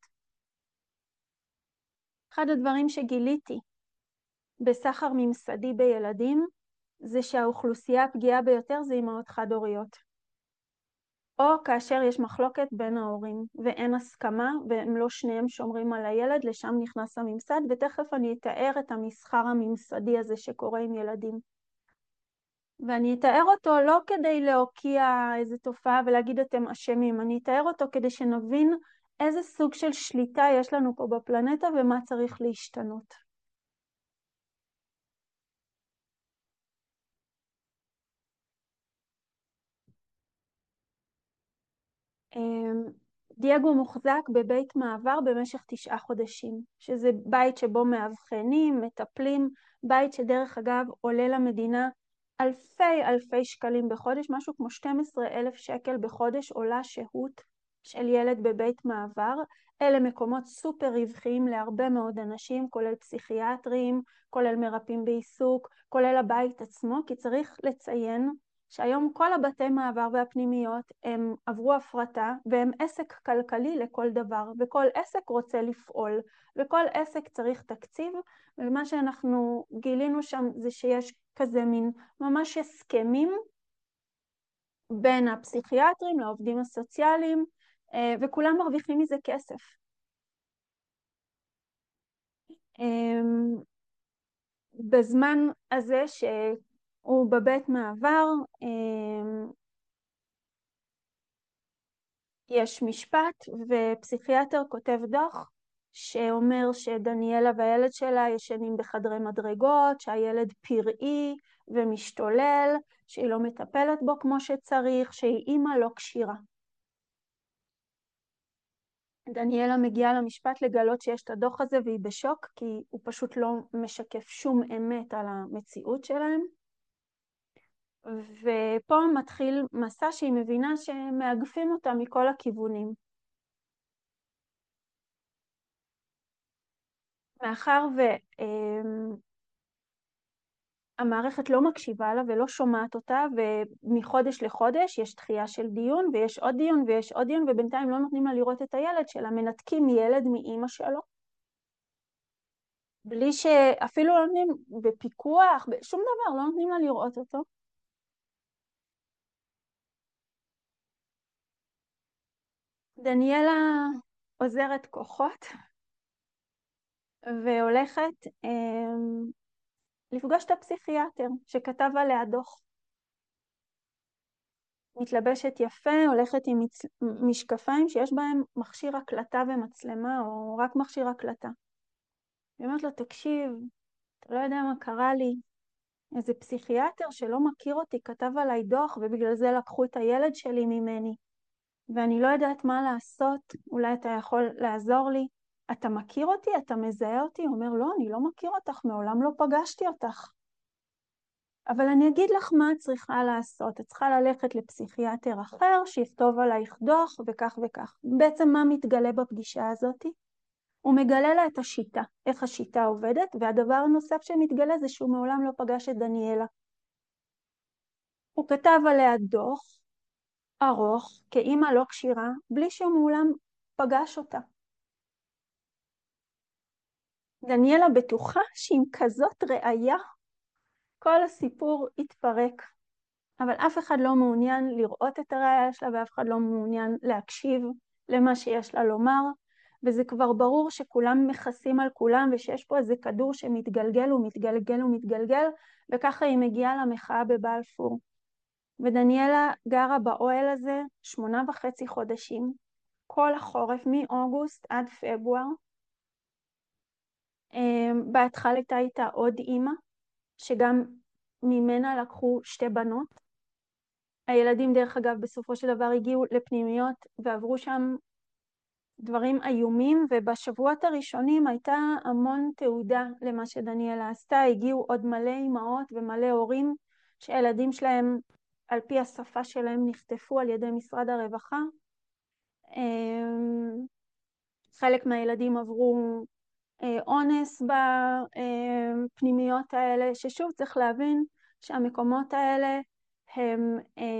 אחד הדברים שגיליתי בסחר ממסדי בילדים זה שהאוכלוסייה הפגיעה ביותר זה אימהות חד-הוריות. או כאשר יש מחלוקת בין ההורים ואין הסכמה והם לא שניהם שומרים על הילד, לשם נכנס הממסד, ותכף אני אתאר את המסחר הממסדי הזה שקורה עם ילדים. ואני אתאר אותו לא כדי להוקיע איזו תופעה ולהגיד אתם אשמים, אני אתאר אותו כדי שנבין איזה סוג של שליטה יש לנו פה בפלנטה ומה צריך להשתנות. דייגו מוחזק בבית מעבר במשך 9 חודשים, שזה בית שבו מאבחנים, מטפלים, בית שדרך אגב עולה למדינה אלפי שקלים בחודש, משהו כמו 12,000 שקל בחודש עולה שהות של ילד בבית מעבר. אלה מקומות סופר רווחיים להרבה מאוד אנשים, כולל פסיכיאטרים, כולל מרפאים בעיסוק, כולל הבית עצמו, כי צריך לציין שהיום כל הבתי מעבר והפנימיות הם עברו הפרטה והם עסק כלכלי לכל דבר, וכל עסק רוצה לפעול, וכל עסק צריך תקציב, ומה שאנחנו גילינו שם זה שיש כזה מין ממש הסכמים בין הפסיכיאטרים לעובדים הסוציאליים, וכולם מרוויחים מזה כסף. בזמן הזה שהוא בבית מעבר, יש משפט ופסיכיאטר כותב דוח שאומר שדניאלה והילד שלה ישנים בחדרי מדרגות, שהילד פראי ומשתולל, שהיא לא מטפלת בו כמו שצריך, שהיא אימא לא כשירה. דניאלה מגיעה למשפט לגלות שיש את הדוח הזה והיא בשוק, כי הוא פשוט לא משקף שום אמת על המציאות שלהם. ופה מתחיל מסע שהיא מבינה שמאגפים אותה מכל הכיוונים. מאחר והמערכת לא מקשיבה לה ולא שומעת אותה, ומחודש לחודש יש דחייה של דיון ויש עוד דיון ויש עוד דיון, ובינתיים לא נותנים לה לראות את הילד שלה, מנתקים ילד מאמא שלו, בלי שאפילו לא נותנים בפיקוח, שום דבר, לא נותנים לה לראות אותו. דניאלה עוזרת כוחות והולכת לפגוש את הפסיכיאטר שכתב עליה דוח. מתלבשת יפה, הולכת עם משקפיים שיש בהם מכשיר הקלטה ומצלמה, או רק מכשיר הקלטה. היא אומרת לו, תקשיב, אתה לא יודע מה קרה לי. איזה פסיכיאטר שלא מכיר אותי כתב עליי דוח, ובגלל זה לקחו את הילד שלי ממני. ואני לא יודעת מה לעשות, אולי אתה יכול לעזור לי. אתה מכיר אותי? אתה מזהה אותי? הוא אומר, לא, אני לא מכיר אותך, מעולם לא פגשתי אותך. אבל אני אגיד לך מה את צריכה לעשות. את צריכה ללכת לפסיכיאטר אחר, שיכתוב עלייך דוח וכך וכך. בעצם מה מתגלה בפגישה הזאת? הוא מגלה לה את השיטה, איך השיטה עובדת, והדבר הנוסף שמתגלה זה שהוא מעולם לא פגש את דניאלה. הוא כתב עליה דוח ארוך, כאימא לא קשירה, בלי שהוא מעולם פגש אותה. דניאלה בטוחה שעם כזאת ראייה, כל הסיפור התפרק. אבל אף אחד לא מעוניין לראות את הראייה שלה, ואף אחד לא מעוניין להקשיב למה שיש לה לומר, וזה כבר ברור שכולם מכסים על כולם, ושיש פה איזה כדור שמתגלגל ומתגלגל ומתגלגל, וככה היא מגיעה למחאה בבלפור. ודניאלה גרה באוהל הזה 8.5 חודשים, כל החורף, מאוגוסט עד פברואר. בהתחלה הייתה איתה עוד אימא, שגם ממנה לקחו 2 בנות. הילדים דרך אגב בסופו של דבר הגיעו לפנימיות ועברו שם דברים איומים, ובשבועות הראשונים הייתה המון תעודה למה שדניאלה עשתה. הגיעו עוד מלא אימהות ומלא הורים שהילדים שלהם על פי השפה שלהם נחטפו על ידי משרד הרווחה. חלק מהילדים עברו אונס בפנימיות האלה, ששוב צריך להבין שהמקומות האלה הם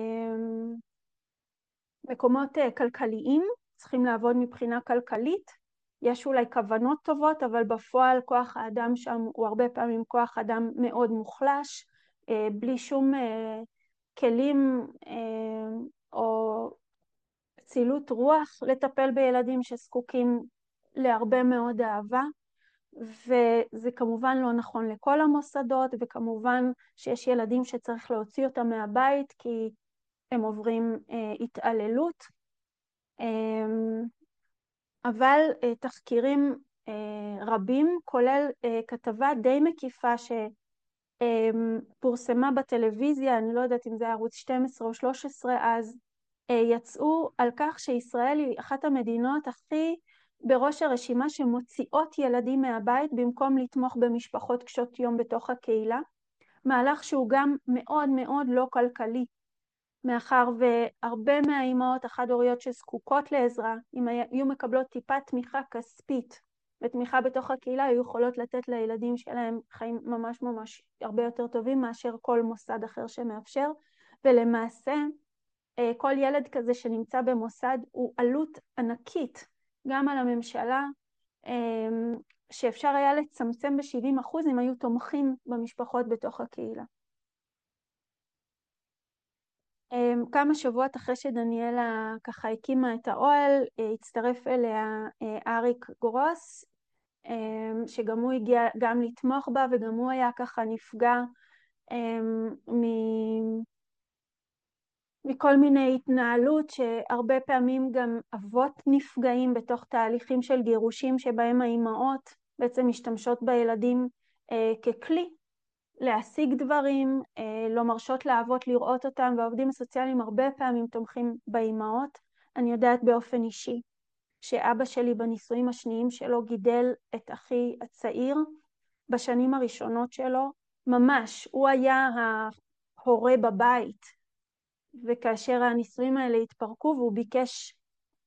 מקומות כלכליים, צריכים לעבוד מבחינה כלכלית. יש אולי כוונות טובות, אבל בפועל כוח האדם שם הוא הרבה פעמים כוח אדם מאוד מוחלש, בלי שום כלים או צילות רוח לטפל בילדים שזקוקים להרבה מאוד אהבה. וזה כמובן לא נכון לכל המוסדות, וכמובן שיש ילדים שצריך להוציא אותם מהבית כי הם עוברים התעללות. אבל תחקירים רבים, כולל כתבה די מקיפה שפורסמה בטלוויזיה, אני לא יודעת אם זה ערוץ 12 או 13 אז, יצאו על כך שישראל היא אחת המדינות הכי בראש הרשימה שמוציאות ילדים מהבית במקום לתמוך במשפחות קשות יום בתוך הקהילה, מהלך שהוא גם מאוד מאוד לא כלכלי, מאחר והרבה מהאימהות החד-הוריות שזקוקות לעזרה, אם היו מקבלות טיפה תמיכה כספית ותמיכה בתוך הקהילה, היו יכולות לתת לילדים שלהם חיים ממש ממש הרבה יותר טובים מאשר כל מוסד אחר שמאפשר. ולמעשה כל ילד כזה שנמצא במוסד הוא עלות ענקית גם על הממשלה, שאפשר היה לצמצם ב-70% אם היו תומכים במשפחות בתוך הקהילה. כמה שבועות אחרי שדניאלה ככה הקימה את האוהל, הצטרף אליה אריק גרוס, שגם הוא הגיע גם לתמוך בה, וגם הוא היה ככה נפגע מכל מיני התנהלות, שהרבה פעמים גם אבות נפגעים בתוך תהליכים של גירושים, שבהם האימהות בעצם משתמשות בילדים ככלי להשיג דברים, לא מרשות לאבות לראות אותם, והעובדים הסוציאליים הרבה פעמים תומכים באימהות. אני יודעת באופן אישי שאבא שלי בנישואים השניים שלו גידל את אחי הצעיר בשנים הראשונות שלו, ממש, הוא היה ההורה בבית, וכאשר הנישואים האלה התפרקו והוא ביקש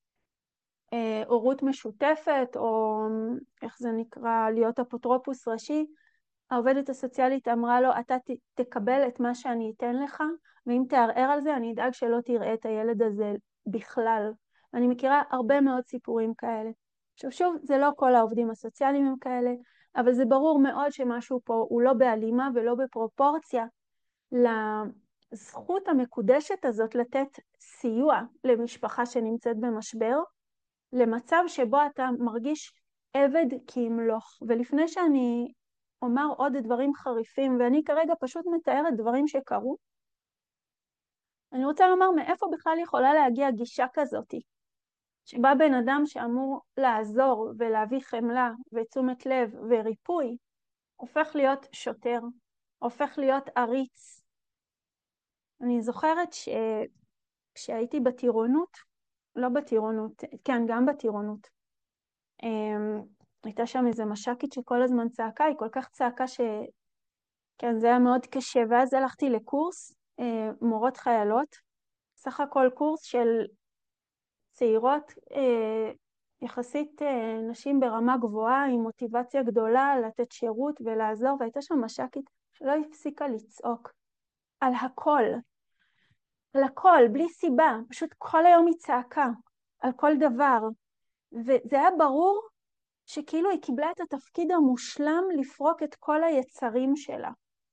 הורות משותפת, או איך זה נקרא, להיות אפוטרופוס ראשי, העובדת הסוציאלית אמרה לו, אתה תקבל את מה שאני אתן לך, ואם תערער על זה, אני אדאג שלא תראה את הילד הזה בכלל. אני מכירה הרבה מאוד סיפורים כאלה. שוב, זה לא כל העובדים הסוציאליים הם כאלה, אבל זה ברור מאוד שמשהו פה הוא לא בהלימה ולא בפרופורציה לזכות המקודשת הזאת לתת סיוע למשפחה שנמצאת במשבר, למצב שבו אתה מרגיש עבד כימלוך. ולפני שאני אומר עוד דברים חריפים, ואני כרגע פשוט מתארת דברים שקרו, אני רוצה לומר מאיפה בכלל יכולה להגיע גישה כזאת, שבה בן אדם שאמור לעזור ולהביא חמלה ותשומת לב וריפוי, הופך להיות שוטר, הופך להיות עריץ. אני זוכרת כשהייתי בטירונות, לא בטירונות, כן, גם בטירונות, הייתה שם איזו מש"קית שכל הזמן צעקה, היא כל כך צעקה כן, זה היה מאוד קשה, ואז הלכתי לקורס מורות חיילות, סך הכל קורס של צעירות, יחסית נשים ברמה גבוהה, עם מוטיבציה גדולה לתת שירות ולעזור, והייתה שם מש"קית שלא הפסיקה לצעוק על הכל, על הכל, בלי סיבה, פשוט כל היום היא צעקה על כל דבר, וזה היה ברור שכאילו היא קיבלה את התפקיד המושלם לפרוק את כל היצרים שלה.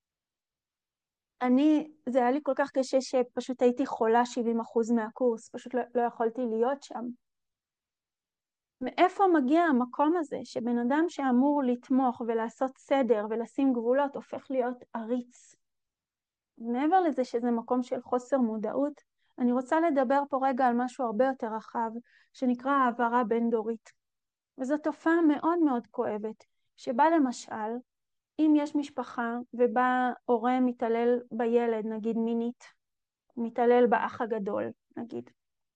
זה היה לי כל כך קשה שפשוט הייתי חולה 70% מהקורס, פשוט לא יכולתי להיות שם. מאיפה מגיע המקום הזה שבן אדם שאמור לתמוך ולעשות סדר ולשים גבולות הופך להיות עריץ? מעבר לזה שזה מקום של חוסר מודעות, אני רוצה לדבר פה רגע על משהו הרבה יותר רחב, שנקרא העברה בין-דורית. וזו תופעה מאוד מאוד כואבת, שבה למשל, אם יש משפחה ובה הורה מתעלל בילד, נגיד מינית, מתעלל באח הגדול, נגיד.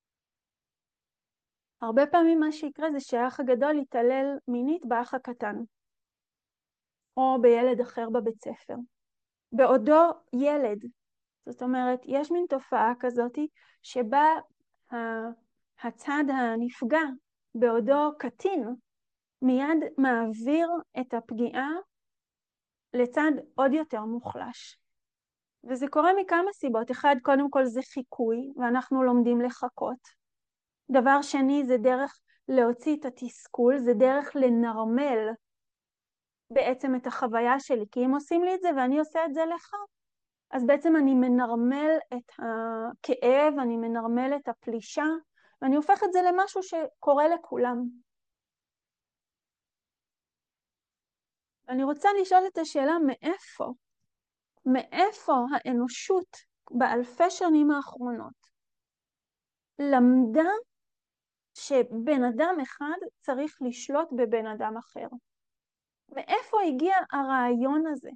הרבה פעמים מה שיקרה זה שהאח הגדול יתעלל מינית באח הקטן, או בילד אחר בבית ספר. בעודו ילד. זאת אומרת, יש מין תופעה כזאת שבה הצד הנפגע, בעודו קטין, מיד מעביר את הפגיעה לצד עוד יותר מוחלש. וזה קורה מכמה סיבות. אחד, קודם כל זה חיקוי, ואנחנו לומדים לחכות. דבר שני, זה דרך להוציא את התסכול, זה דרך לנרמל בעצם את החוויה שלי, כי אם עושים לי את זה ואני עושה את זה לך, אז בעצם אני מנרמל את הכאב, אני מנרמל את הפלישה, ואני הופך את זה למשהו שקורה לכולם. אני רוצה לשאול את השאלה מאיפה האנושות באלפי שנים האחרונות למדה שבן אדם אחד צריך לשלוט בבן אדם אחר? מאיפה הגיע הרעיון הזה?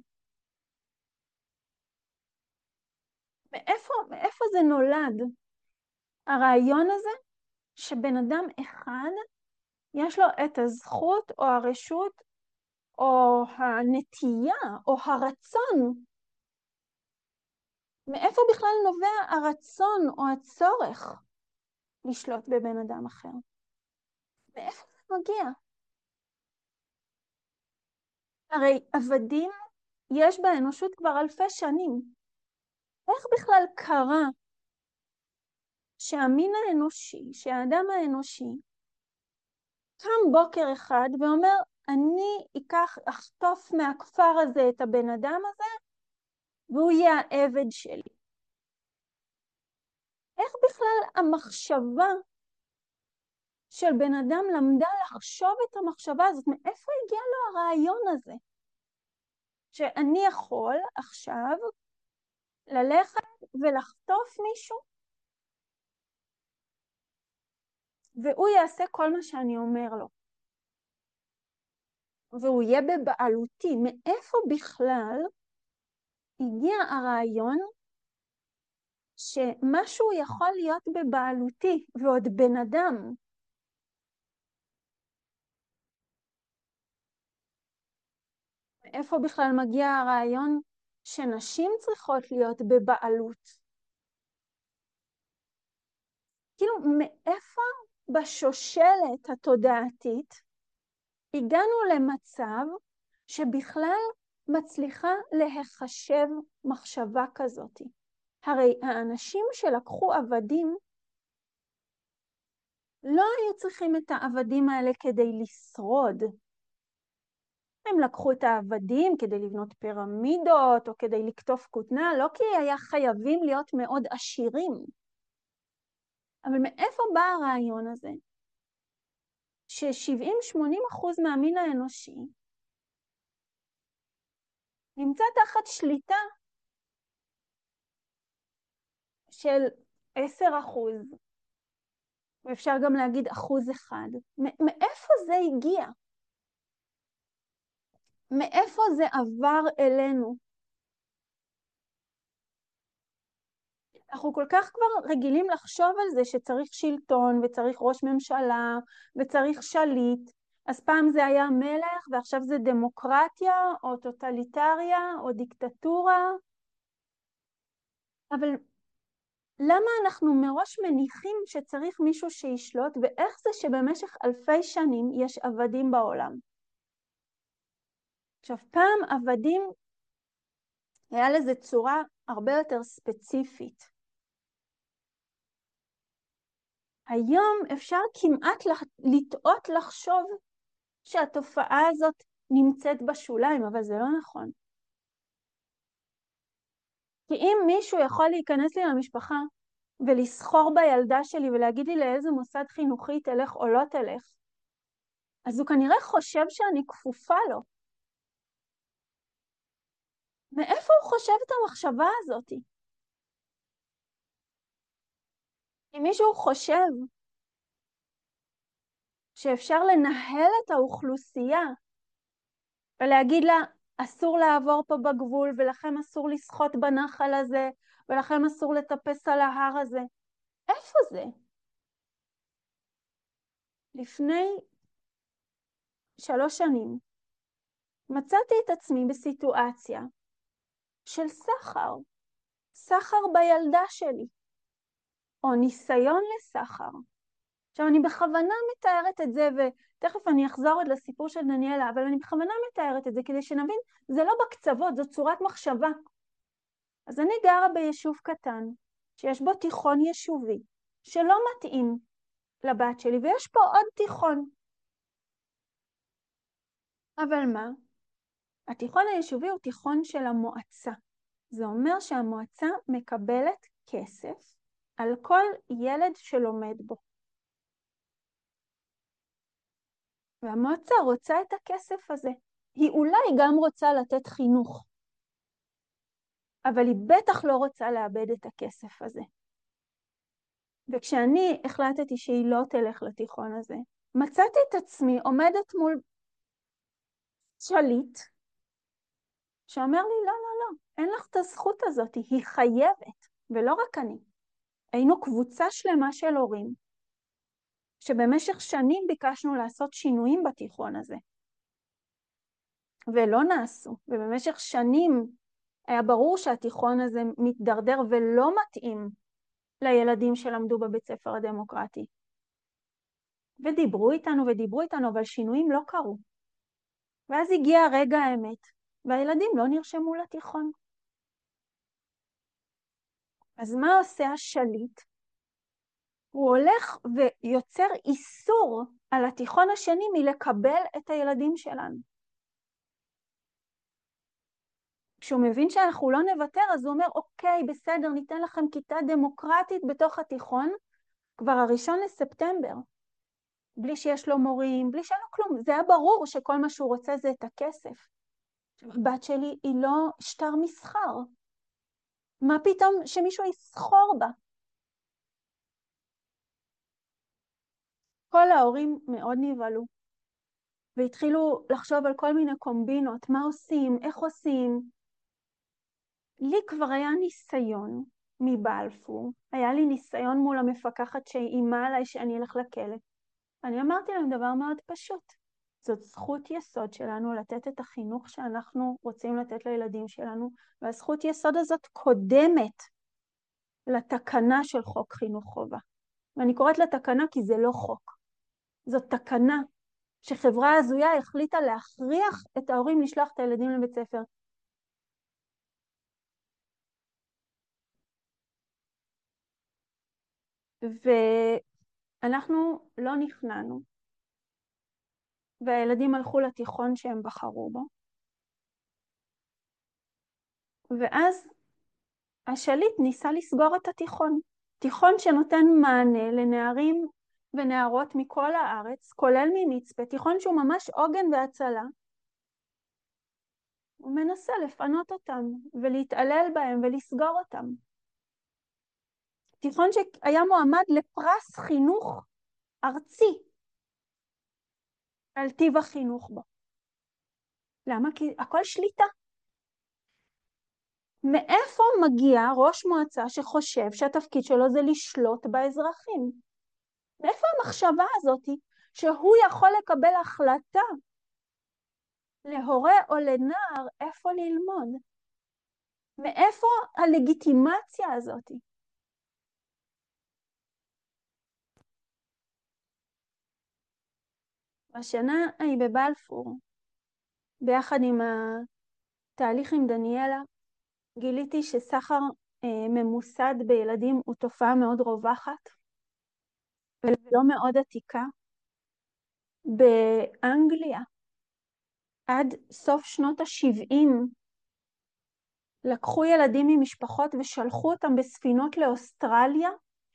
מאיפה זה נולד? הרעיון הזה שבן אדם אחד יש לו את הזכות או הרשות או הנטייה או הרצון. מאיפה בכלל נובע הרצון או הצורך לשלוט בבן אדם אחר? מאיפה זה מגיע? הרי עבדים יש באנושות כבר אלפי שנים. איך בכלל קרה שהמין האנושי, שהאדם האנושי, קם בוקר אחד ואומר, אני אחטוף מהכפר הזה את הבן אדם הזה, והוא יהיה העבד שלי? איך בכלל המחשבה של בן אדם למדה לחשוב את המחשבה הזאת? מאיפה הגיע לו הרעיון הזה? שאני יכול עכשיו ללכת ולחטוף מישהו, והוא יעשה כל מה שאני אומר לו. והוא יהיה בבעלותי. מאיפה בכלל הגיע הרעיון שמשהו יכול להיות בבעלותי ועוד בן אדם? מאיפה בכלל מגיע הרעיון שנשים צריכות להיות בבעלות? כאילו, מאיפה בשושלת התודעתית הגענו למצב שבכלל מצליחה להיחשב מחשבה כזאת? הרי האנשים שלקחו עבדים לא היו צריכים את העבדים האלה כדי לשרוד. הם לקחו את העבדים כדי לבנות פירמידות או כדי לקטוף כותנה, לא כי היה חייבים להיות מאוד עשירים. אבל מאיפה בא הרעיון הזה? ש70-80% מהמין האנושי נמצא תחת שליטה של 10%, ואפשר גם להגיד 1%. מאיפה זה הגיע? מאיפה זה עבר אלינו? אנחנו כל כך כבר רגילים לחשוב על זה שצריך שלטון וצריך ראש ממשלה וצריך שליט, אז פעם זה היה מלך ועכשיו זה דמוקרטיה או טוטליטריה או דיקטטורה. אבל למה אנחנו מראש מניחים שצריך מישהו שישלוט, ואיך זה שבמשך אלפי שנים יש עבדים בעולם? עכשיו, פעם עבדים היה לזה צורה הרבה יותר ספציפית. היום אפשר כמעט לטעות לחשוב שהתופעה הזאת נמצאת בשוליים, אבל זה לא נכון. כי אם מישהו יכול להיכנס לי למשפחה ולסחור בילדה שלי ולהגיד לי לאיזה מוסד חינוכי תלך או לא תלך, אז הוא כנראה חושב שאני כפופה לו. מאיפה הוא חושב את המחשבה הזאת? אם מישהו חושב שאפשר לנהל את האוכלוסייה ולהגיד לה, אסור לעבור פה בגבול, ולכם אסור לשחות בנחל הזה, ולכם אסור לטפס על ההר הזה, איפה זה? לפני 3 שנים מצאתי את עצמי בסיטואציה של סחר בילדה שלי, או ניסיון לסחר. עכשיו אני בכוונה מתארת את זה, ותכף אני אחזור עוד לסיפור של דניאלה, אבל אני בכוונה מתארת את זה כדי שנבין, זה לא בקצוות, זו צורת מחשבה. אז אני גרה ביישוב קטן, שיש בו תיכון יישובי, שלא מתאים לבת שלי, ויש פה עוד תיכון. אבל מה? התיכון היישובי הוא תיכון של המועצה. זה אומר שהמועצה מקבלת כסף על כל ילד שלומד בו. והמועצה רוצה את הכסף הזה. היא אולי גם רוצה לתת חינוך, אבל היא בטח לא רוצה לאבד את הכסף הזה. וכשאני החלטתי שהיא לא תלך לתיכון הזה, מצאתי את עצמי עומדת מול שליט, שאומר לי, לא, לא, לא, אין לך את הזכות הזאת, היא חייבת, ולא רק אני. היינו קבוצה שלמה של הורים, שבמשך שנים ביקשנו לעשות שינויים בתיכון הזה, ולא נעשו, ובמשך שנים היה ברור שהתיכון הזה מתדרדר ולא מתאים לילדים שלמדו בבית ספר הדמוקרטי. ודיברו איתנו, אבל שינויים לא קרו. ואז הגיע רגע האמת, והילדים לא נרשמו לתיכון. אז מה עושה השליט? הוא הולך ויוצר איסור על התיכון השני מלקבל את הילדים שלנו. כשהוא מבין שאנחנו לא נוותר, אז הוא אומר, אוקיי, בסדר, ניתן לכם כיתה דמוקרטית בתוך התיכון, כבר 1 לספטמבר, בלי שיש לו מורים, בלי שאין לו כלום. זה היה ברור שכל מה שהוא רוצה זה את הכסף. הבת שלי היא לא שטר מסחר. מה פתאום שמישהו יסחור בה? כל ההורים מאוד נבהלו, והתחילו לחשוב על כל מיני קומבינות, מה עושים, איך עושים. לי כבר היה ניסיון מבלפור, היה לי ניסיון מול המפקחת שאימה עליי שאני אלך לכלא. אני אמרתי להם דבר מאוד פשוט, זאת זכות יסוד שלנו לתת את החינוך שאנחנו רוצים לתת לילדים שלנו, והזכות יסוד הזאת קודמת לתקנה של חוק חינוך חובה. ואני קוראת לתקנה כי זה לא חוק. זאת תקנה שחברה הזויה החליטה להכריח את ההורים לשלוח את הילדים לבית ספר. ואנחנו לא נכנענו, והילדים הלכו לתיכון שהם בחרו בו. ואז השליט ניסה לסגור את התיכון. תיכון שנותן מענה לנערים ונערות מכל הארץ, כולל ממצפה, תיכון שהוא ממש עוגן והצלה. הוא מנסה לפנות אותם ולהתעלל בהם ולסגור אותם. תיכון שהיה מועמד לפרס חינוך ארצי על טיב החינוך בו. למה? כי הכל שליטה. מאיפה מגיע ראש מועצה שחושב שהתפקיד שלו זה לשלוט באזרחים? מאיפה המחשבה הזאת שהוא יכול לקבל החלטה להורה או לנער איפה ללמוד. מאיפה הלגיטימציה הזאת? בשנה ההיא בבלפור, ביחד עם התהליך עם דניאלה, גיליתי שסחר ממוסד בילדים הוא תופעה מאוד רווחת ולא מאוד עתיקה. באנגליה, עד סוף שנות ה-70, לקחו ילדים ממשפחות ושלחו אותם בספינות לאוסטרליה.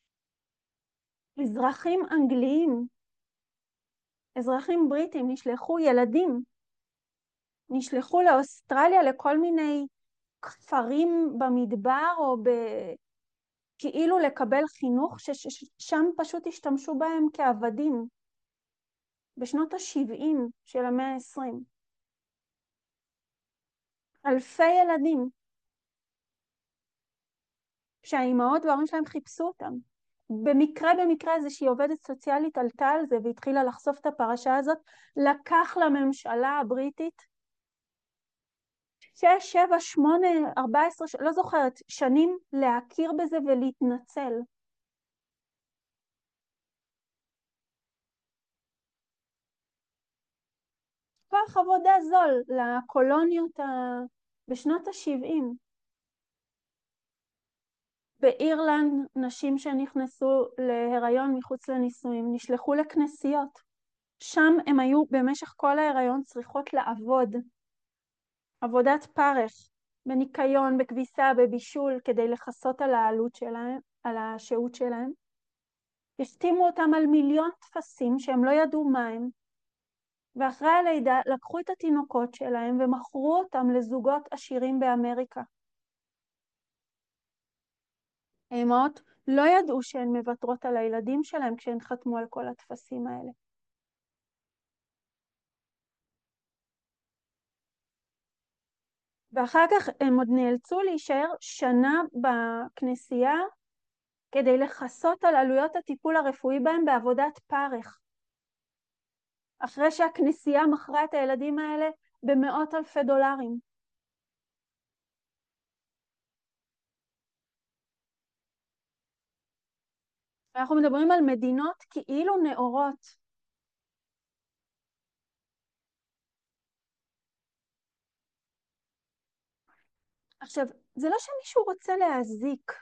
אזרחים אנגליים, אזרחים בריטים נשלחו, ילדים נשלחו לאוסטרליה לכל מיני כפרים במדבר או כאילו לקבל חינוך, ששם פשוט השתמשו בהם כעבדים בשנות ה-70 של המאה ה-20. אלפי ילדים שהאימהות וההורים שלהם חיפשו אותם. במקרה איזושהי עובדת סוציאלית עלתה על זה והתחילה לחשוף את הפרשה הזאת. לקח לממשלה הבריטית 6, 7, 8, 14, לא זוכרת, שנים להכיר בזה ולהתנצל. כוח עבודה זול לקולוניות בשנות ה-70. באירלנד נשים שנכנסו להיריון מחוץ לנישואים נשלחו לכנסיות. שם הם היו במשך כל ההיריון צריכות לעבוד. עבודת פרך, בניקיון, בכביסה, בבישול, כדי לחסות על העלות שלהם, על השהות שלהם. החתימו אותם על מיליון טפסים שהם לא ידעו מה הם, ואחרי הלידה לקחו את התינוקות שלהם ומכרו אותם לזוגות עשירים באמריקה. האימהות לא ידעו שהן מוותרות על הילדים שלהם כשהן חתמו על כל הטפסים האלה. ואחר כך הם עוד נאלצו להישאר שנה בכנסייה כדי לחסות על עלויות הטיפול הרפואי בהם בעבודת פרך. אחרי שהכנסייה מכרה את הילדים האלה במאות אלפי דולרים. אנחנו מדברים על מדינות כאילו נאורות. עכשיו, זה לא שמישהו רוצה להזיק.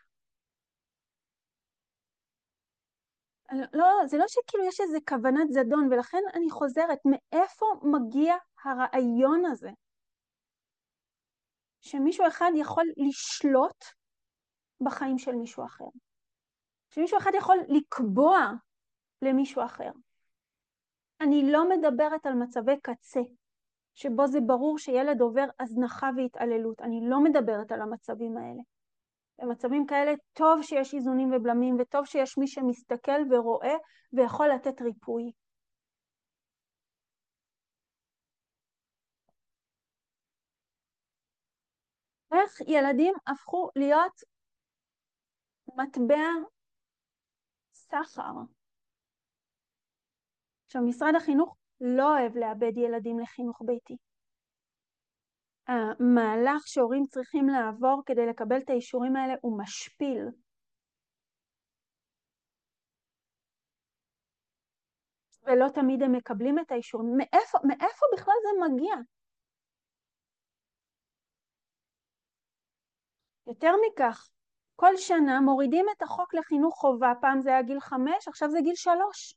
לא, זה לא שכאילו יש איזה כוונת זדון, ולכן אני חוזרת, מאיפה מגיע הרעיון הזה? שמישהו אחד יכול לשלוט בחיים של מישהו אחר. שמישהו אחד יכול לקבוע למישהו אחר. אני לא מדברת על מצבי קצה, שבו זה ברור שילד עובר הזנחה והתעללות. אני לא מדברת על המצבים האלה. במצבים כאלה טוב שיש איזונים ובלמים, וטוב שיש מי שמסתכל ורואה ויכול לתת ריפוי. איך ילדים הפכו להיות מטבע סחר? עכשיו, משרד החינוך לא אוהב לאבד ילדים לחינוך ביתי. המהלך שהורים צריכים לעבור כדי לקבל את האישורים האלה הוא משפיל. ולא תמיד הם מקבלים את האישורים. מאיפה בכלל זה מגיע? יותר מכך, כל שנה מורידים את החוק לחינוך חובה. פעם זה היה גיל 5, עכשיו זה גיל 3.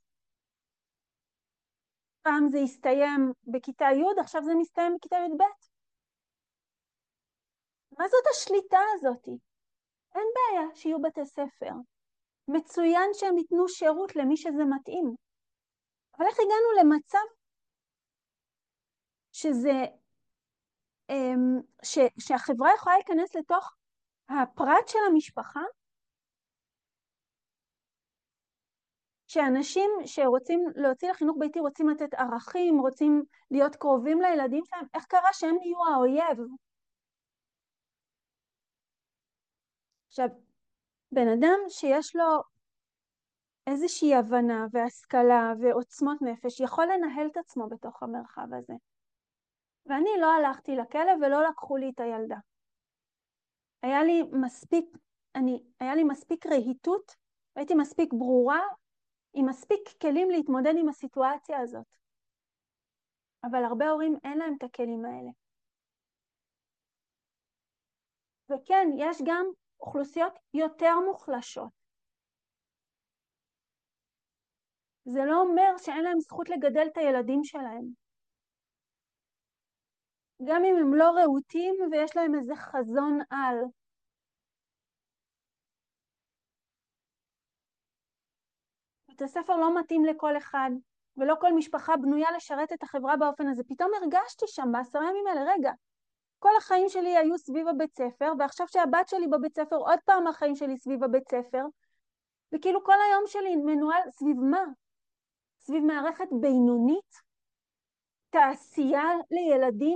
פעם זה הסתיים בכיתה י', עכשיו זה מסתיים בכיתה י"ב. מה זאת השליטה הזאת? אין בעיה שיהיו בתי ספר. מצוין שהם ייתנו שירות למי שזה מתאים. אבל איך הגענו למצב שהחברה יכולה להיכנס לתוך הפרט של המשפחה? שאנשים שרוצים להוציא לחינוך ביתי רוצים לתת ערכים, רוצים להיות קרובים לילדים שלהם, איך קרה שהם יהיו האויב? עכשיו, בן אדם שיש לו איזושהי הבנה והשכלה ועוצמות נפש יכול לנהל את עצמו בתוך המרחב הזה. ואני לא הלכתי לכלא ולא לקחו לי את הילדה. היה לי מספיק רהיטות, הייתי מספיק ברורה, עם מספיק כלים להתמודד עם הסיטואציה הזאת. אבל הרבה הורים אין להם את הכלים האלה. וכן, יש גם אוכלוסיות יותר מוחלשות. זה לא אומר שאין להם זכות לגדל את הילדים שלהם. גם אם הם לא רהוטים ויש להם איזה חזון על. בית הספר לא מתאים לכל אחד, ולא כל משפחה בנויה לשרת את החברה באופן הזה. פתאום הרגשתי שם ב10 ימים האלה, רגע, כל החיים שלי היו סביב הבית ספר, ועכשיו שהבת שלי בבית ספר, עוד פעם החיים שלי סביב הבית ספר, וכאילו כל היום שלי מנוהל סביב מה? סביב מערכת בינונית, תעשייה לילדים,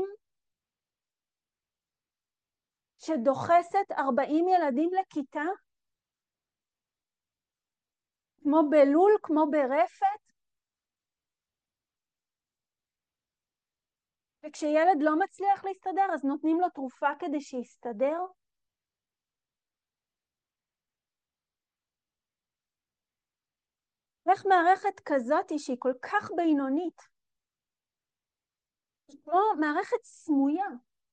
שדוחסת 40 ילדים לכיתה, כמו בלול, כמו ברפת, וכשילד לא מצליח להסתדר, אז נותנים לו תרופה כדי שיסתדר. איך מערכת כזאת שהיא כל כך בינונית, כמו מערכת סמויה,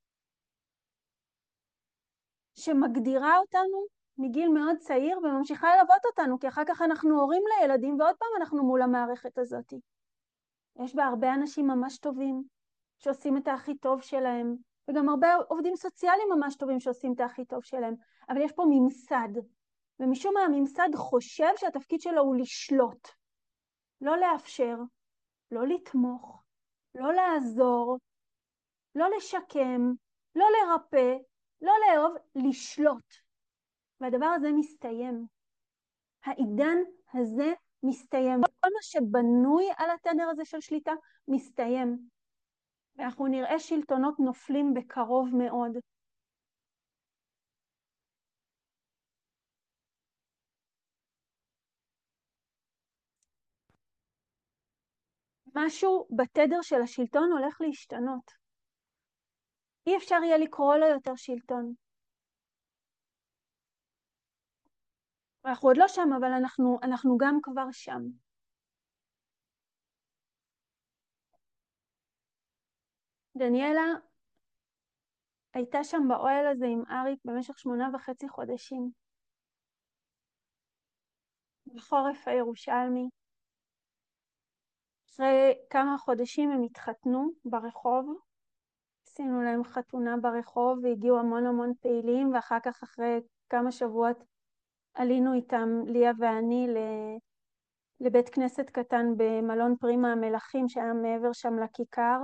שמגדירה אותנו מגיל מאוד צעיר וממשיכה ללוות אותנו, כי אחר כך אנחנו הורים לילדים ועוד פעם אנחנו מול המערכת הזאת. יש בה הרבה אנשים ממש טובים שעושים את הכי טוב שלהם, וגם הרבה עובדים סוציאליים ממש טובים שעושים את הכי טוב שלהם, אבל יש פה ממסד, ומשום מה הממסד חושב שהתפקיד שלו הוא לשלוט, לא לאפשר, לא לתמוך, לא לעזור, לא לשקם, לא לרפא, לא לאהוב, לשלוט. והדבר הזה מסתיים. העידן הזה מסתיים. כל מה שבנוי על התדר הזה של שליטה מסתיים. ואנחנו נראה שלטונות נופלים בקרוב מאוד. משהו בתדר של השלטון הולך להשתנות. אי אפשר יהיה לקרוא לו יותר שלטון. אנחנו עוד לא שם, אבל אנחנו גם כבר שם. דניאלה הייתה שם באוהל הזה עם אריק במשך 8.5 חודשים. בחורף הירושלמי. אחרי כמה חודשים הם התחתנו ברחוב. עשינו להם חתונה ברחוב והגיעו המון פעילים, ואחר כך אחרי כמה שבועות עלינו איתם, ליה ואני, לבית כנסת קטן במלון פרימה המלכים שהיה מעבר שם לכיכר,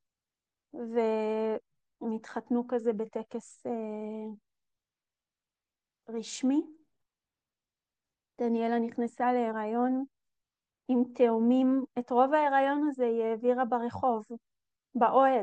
והם התחתנו כזה בטקס רשמי. דניאלה נכנסה להיריון עם תאומים, את רוב ההיריון הזה היא העבירה ברחוב, באוהל.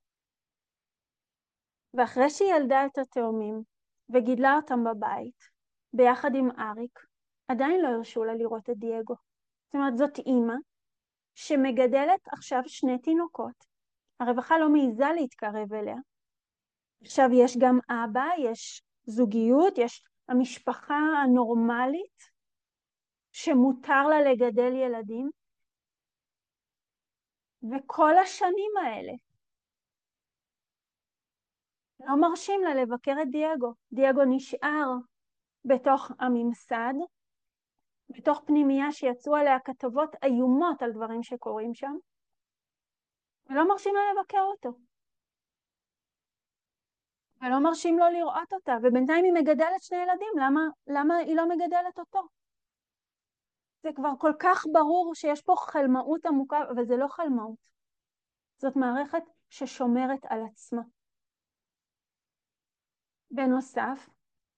ואחרי שהיא ילדה את התאומים וגידלה אותם בבית, ביחד עם אריק, עדיין לא הרשו לה לראות את דייגו. זאת אומרת, זאת אימא שמגדלת עכשיו 2 תינוקות. הרווחה לא מעיזה להתקרב אליה. עכשיו יש גם אבא, יש זוגיות, יש המשפחה הנורמלית שמותר לה לגדל ילדים. וכל השנים האלה לא מרשים לה לבקר את דייגו. דייגו נשאר בתוך הממסד, בתוך פנימייה שיצאו עליה כתבות איומות על דברים שקורים שם, ולא מרשים לה לבקר אותו. ולא מרשים לו לראות אותה, ובינתיים היא מגדלת 2 ילדים, למה היא לא מגדלת אותו? זה כבר כל כך ברור שיש פה חלמאות עמוקה, אבל זה לא חלמאות. זאת מערכת ששומרת על עצמה. בנוסף,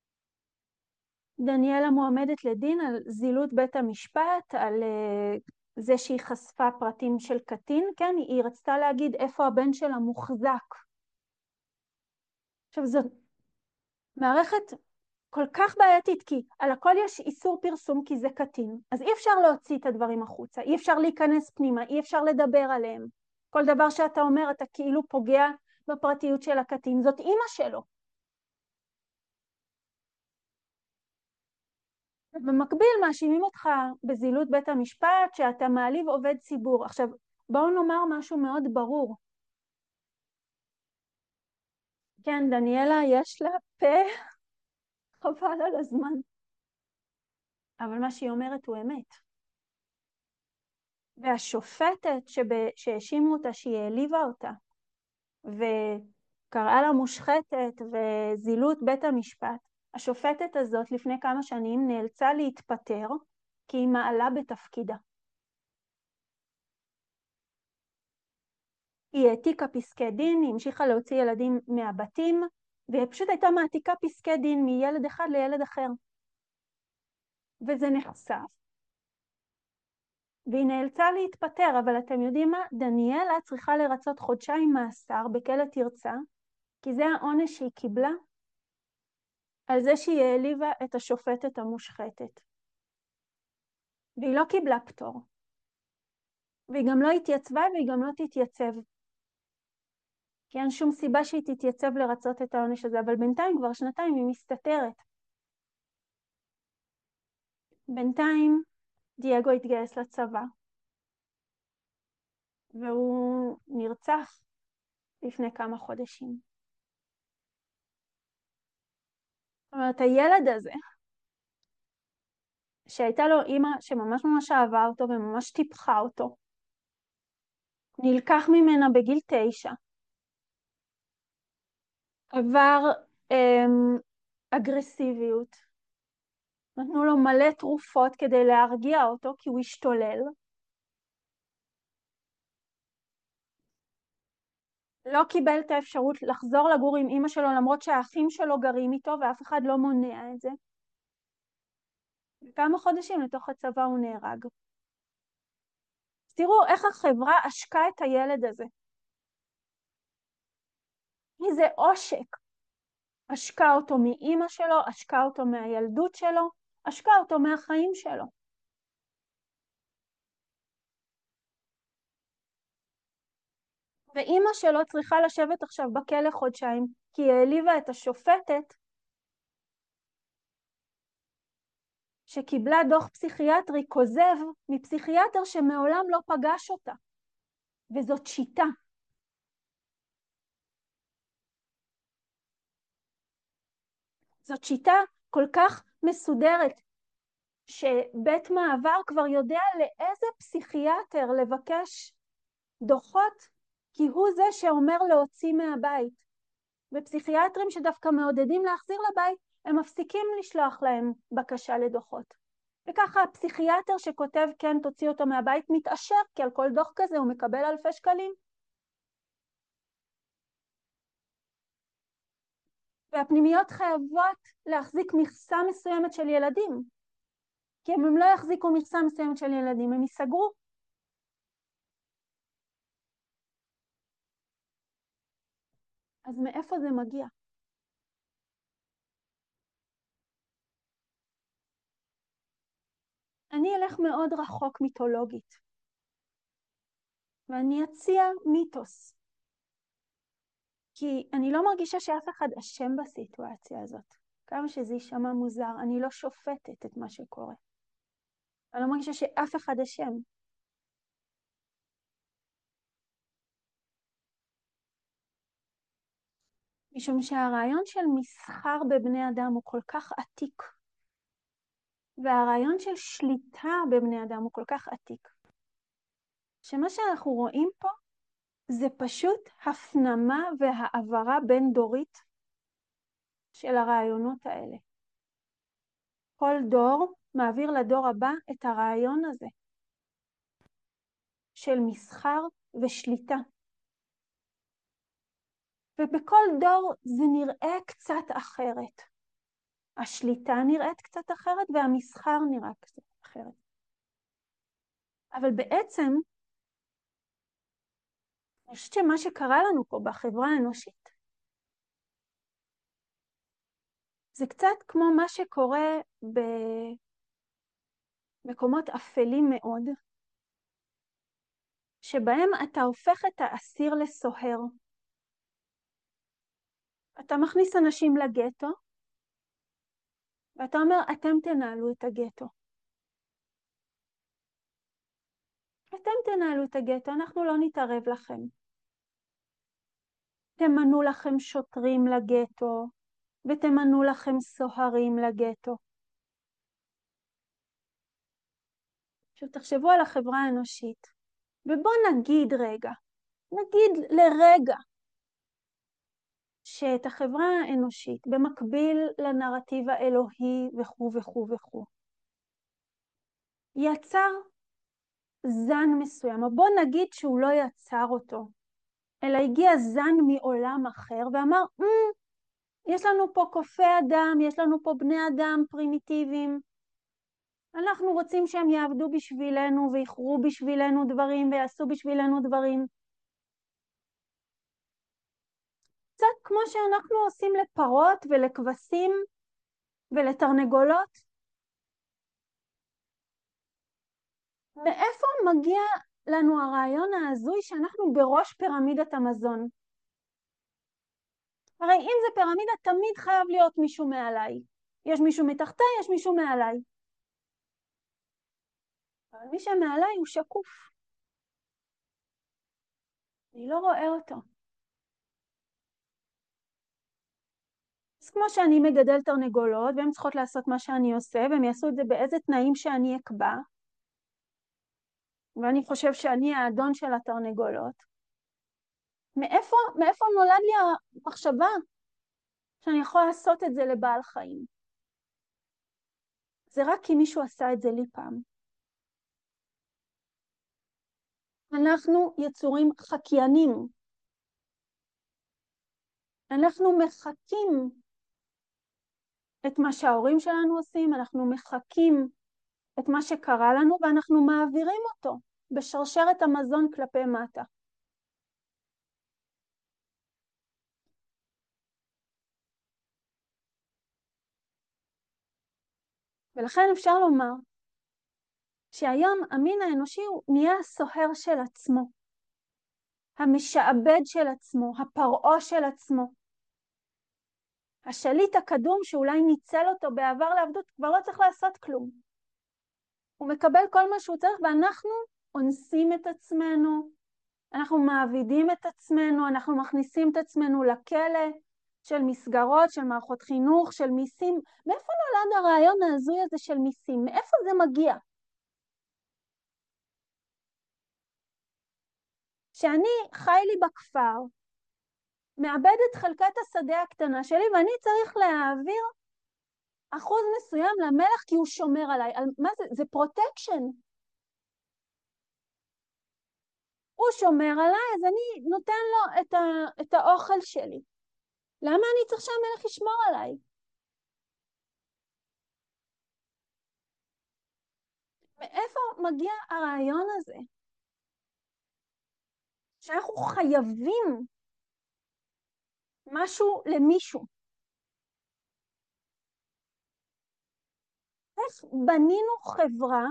דניאלה מועמדת לדין על זילות בית המשפט, על זה שהיא חשפה פרטים של קטין, כן, היא רצתה להגיד איפה הבן שלה מוחזק. עכשיו זאת מערכת כל כך בעייתית, כי על הכל יש איסור פרסום כי זה קטין, אז אי אפשר להוציא את הדברים החוצה, אי אפשר להיכנס פנימה, אי אפשר לדבר עליהם. כל דבר שאתה אומר, אתה כאילו פוגע בפרטיות של הקטין, זאת אימא שלו. במקביל מאשימים אותך בזילות בית המשפט, שאתה מעליב עובד ציבור. עכשיו, בואו נאמר משהו מאוד ברור. כן, דניאלה, יש לה פה, חבל על הזמן. אבל מה שהיא אומרת הוא אמת. והשופטת שהאשימו אותה, שהיא העליבה אותה, וקראה לה מושחתת וזילות בית המשפט, השופטת הזאת לפני כמה שנים נאלצה להתפטר, כי היא מעלה בתפקידה. היא העתיקה פסקי דין, היא המשיכה להוציא ילדים מהבתים, והיא פשוט הייתה מעתיקה פסקי דין מילד אחד לילד אחר. וזה נחשף. והיא נאלצה להתפטר, אבל אתם יודעים מה? דניאלה צריכה לרצות חודשיים מאסר בכלא תרצה, כי זה העונש שהיא קיבלה על זה שהיא העליבה את השופטת המושחתת. והיא לא קיבלה פטור. והיא גם לא התייצבה והיא גם לא תתייצב. כי אין שום סיבה שהיא תתייצב לרצות את העונש הזה, אבל בינתיים כבר שנתיים היא מסתתרת. בינתיים דייגו התגייס לצבא, והוא נרצח לפני כמה חודשים. זאת אומרת, הילד הזה, שהייתה לו אימא שממש ממש אהבה אותו וממש טיפחה אותו, נלקח ממנה בגיל 9, עבר אגרסיביות, נתנו לו מלא תרופות כדי להרגיע אותו כי הוא השתולל, לא קיבל את האפשרות לחזור לגור עם אמא שלו למרות שהאחים שלו גרים איתו ואף אחד לא מונע את זה. וכמה חודשים לתוך הצבא הוא נהרג. אז תראו איך החברה עשקה את הילד הזה. איזה עושק. עשקה אותו מאמא שלו, עשקה אותו מהילדות שלו, עשקה אותו מהחיים שלו. ואמא שלו צריכה לשבת עכשיו בכלא חודשיים, כי היא העליבה את השופטת שקיבלה דוח פסיכיאטרי כוזב מפסיכיאטר שמעולם לא פגש אותה. וזאת שיטה. זאת שיטה כל כך מסודרת, שבית מעבר כבר יודע לאיזה פסיכיאטר לבקש דוחות, כי הוא זה שאומר להוציא מהבית. ופסיכיאטרים שדווקא מעודדים להחזיר לבית, הם מפסיקים לשלוח להם בקשה לדוחות. וככה הפסיכיאטר שכותב כן תוציא אותו מהבית מתעשר, כי על כל דוח כזה הוא מקבל אלפי שקלים. והפנימיות חייבות להחזיק מכסה מסוימת של ילדים, כי אם הם לא יחזיקו מכסה מסוימת של ילדים, הם ייסגרו. אז מאיפה זה מגיע? אני אלך מאוד רחוק מיתולוגית, ואני אציע מיתוס, כי אני לא מרגישה שאף אחד אשם בסיטואציה הזאת. כמה שזה יישמע מוזר, אני לא שופטת את מה שקורה. אני לא מרגישה שאף אחד אשם. משום שהרעיון של מסחר בבני אדם הוא כל כך עתיק, והרעיון של שליטה בבני אדם הוא כל כך עתיק, שמה שאנחנו רואים פה זה פשוט הפנמה והעברה בין דורית של הרעיונות האלה. כל דור מעביר לדור הבא את הרעיון הזה של מסחר ושליטה. ובכל דור זה נראה קצת אחרת. השליטה נראית קצת אחרת והמסחר נראה קצת אחרת. אבל בעצם, אני חושבת שמה שקרה לנו פה בחברה האנושית, זה קצת כמו מה שקורה במקומות אפלים מאוד, שבהם אתה הופך את האסיר לסוהר. אתה מכניס אנשים לגטו, ואתה אומר, אתם תנהלו את הגטו. אתם תנהלו את הגטו, אנחנו לא נתערב לכם. תמנו לכם שוטרים לגטו, ותמנו לכם סוהרים לגטו. עכשיו תחשבו על החברה האנושית, ובואו נגיד לרגע, שאת החברה האנושית, במקביל לנרטיב האלוהי וכו' וכו' וכו', יצר זן מסוים, או בוא נגיד שהוא לא יצר אותו, אלא הגיע זן מעולם אחר ואמר, יש לנו פה קופי אדם, יש לנו פה בני אדם פרימיטיביים, אנחנו רוצים שהם יעבדו בשבילנו ויחרו בשבילנו דברים ויעשו בשבילנו דברים. קצת כמו שאנחנו עושים לפרות ולכבשים ולתרנגולות. מאיפה מגיע לנו הרעיון ההזוי שאנחנו בראש פירמידת המזון? הרי אם זה פירמידה, תמיד חייב להיות מישהו מעליי. יש מישהו מתחתיי, יש מישהו מעליי. אבל מי שמעליי הוא שקוף. אני לא רואה אותו. אז כמו שאני מגדל תרנגולות, והן צריכות לעשות מה שאני עושה, והם יעשו את זה באיזה תנאים שאני אקבע, ואני חושב שאני האדון של התרנגולות. מאיפה נולד לי המחשבה שאני יכולה לעשות את זה לבעל חיים? זה רק כי מישהו עשה את זה לי פעם. אנחנו יצורים חקיינים. אנחנו מחקים את מה שההורים שלנו עושים, אנחנו מחקים את מה שקרה לנו, ואנחנו מעבירים אותו בשרשרת המזון כלפי מטה. ולכן אפשר לומר שהיום המין האנושי הוא נהיה הסוהר של עצמו, המשעבד של עצמו, הפרעה של עצמו. השליט הקדום שאולי ניצל אותו בעבר לעבדות, כבר לא צריך לעשות כלום. הוא מקבל כל מה שהוא צריך, ואנחנו אונסים את עצמנו, אנחנו מעבידים את עצמנו, אנחנו מכניסים את עצמנו לכלא של מסגרות, של מערכות חינוך, של מיסים. מאיפה נולד הרעיון ההזוי הזה של מיסים? מאיפה זה מגיע? שאני חי לי בכפר, מאבד את חלקת השדה הקטנה שלי, ואני צריך להעביר אחוז מסוים למלך כי הוא שומר עליי. מה זה? זה פרוטקשן. הוא שומר עליי, אז אני נותן לו את האוכל שלי. למה אני צריך שהמלך ישמור עליי? מאיפה מגיע הרעיון הזה? שאנחנו חייבים משהו למישהו. איך בנינו חברה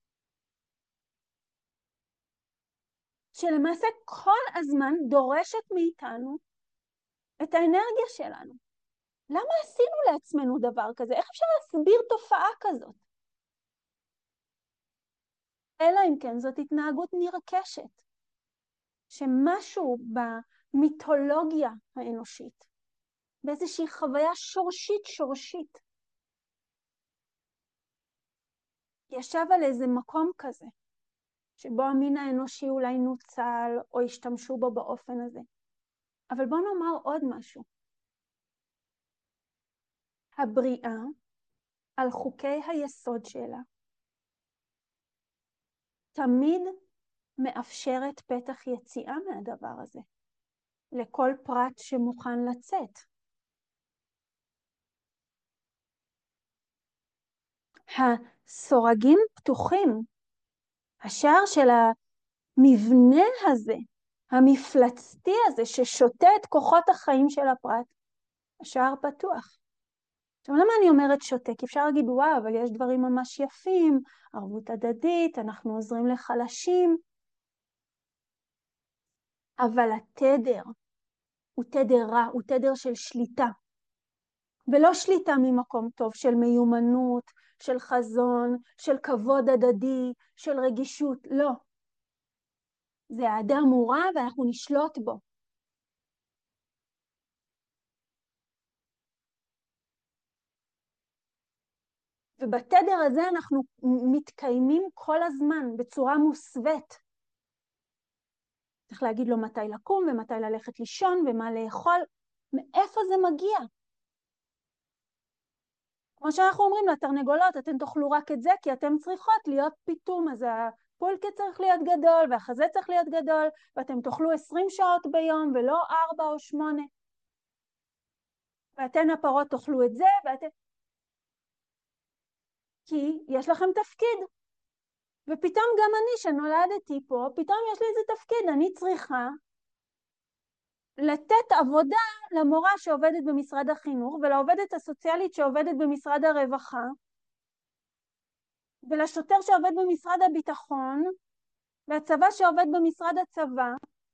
שלמעשה כל הזמן דורשת מאיתנו את האנרגיה שלנו? למה עשינו לעצמנו דבר כזה? איך אפשר להסביר תופעה כזאת? אלא אם כן זאת התנהגות נרכשת, שמשהו במיתולוגיה האנושית, באיזושהי חוויה שורשית, ישב על איזה מקום כזה, שבו המין האנושי אולי נוצל או השתמשו בו באופן הזה. אבל בוא נאמר עוד משהו. הבריאה, על חוקי היסוד שלה, תמיד מאפשרת פתח יציאה מהדבר הזה, לכל פרט שמוכן לצאת. הסורגים פתוחים, השער של המבנה הזה, המפלצתי הזה, ששותה את כוחות החיים של הפרט, השער פתוח. עכשיו, למה אני אומרת שותק? אפשר להגיד, וואו, אבל יש דברים ממש יפים, ערבות הדדית, אנחנו עוזרים לחלשים, אבל התדר הוא תדר רע, הוא תדר של שליטה, ולא שליטה ממקום טוב, של מיומנות, של חזון, של כבוד הדדי, של רגישות, לא. זה האדם הוא רע ואנחנו נשלוט בו. ובתדר הזה אנחנו מתקיימים כל הזמן בצורה מוסווית. צריך להגיד לו מתי לקום ומתי ללכת לישון ומה לאכול. מאיפה זה מגיע? כמו שאנחנו אומרים לתרנגולות, אתן תאכלו רק את זה כי אתן צריכות להיות פיתום, אז הפולקה צריך להיות גדול והחזה צריך להיות גדול, ואתם תאכלו 20 שעות ביום ולא 4 או 8. ואתן הפרות תאכלו את זה, כי יש לכם תפקיד. ופתאום גם אני שנולדתי פה, פתאום יש לי איזה תפקיד, אני צריכה לתת עבודה למורה שעובדת במשרד החינוך, ולעובדת הסוציאלית שעובדת במשרד הרווחה, ולשוטר שעובד במשרד הביטחון, והצבא שעובד במשרד הצבא,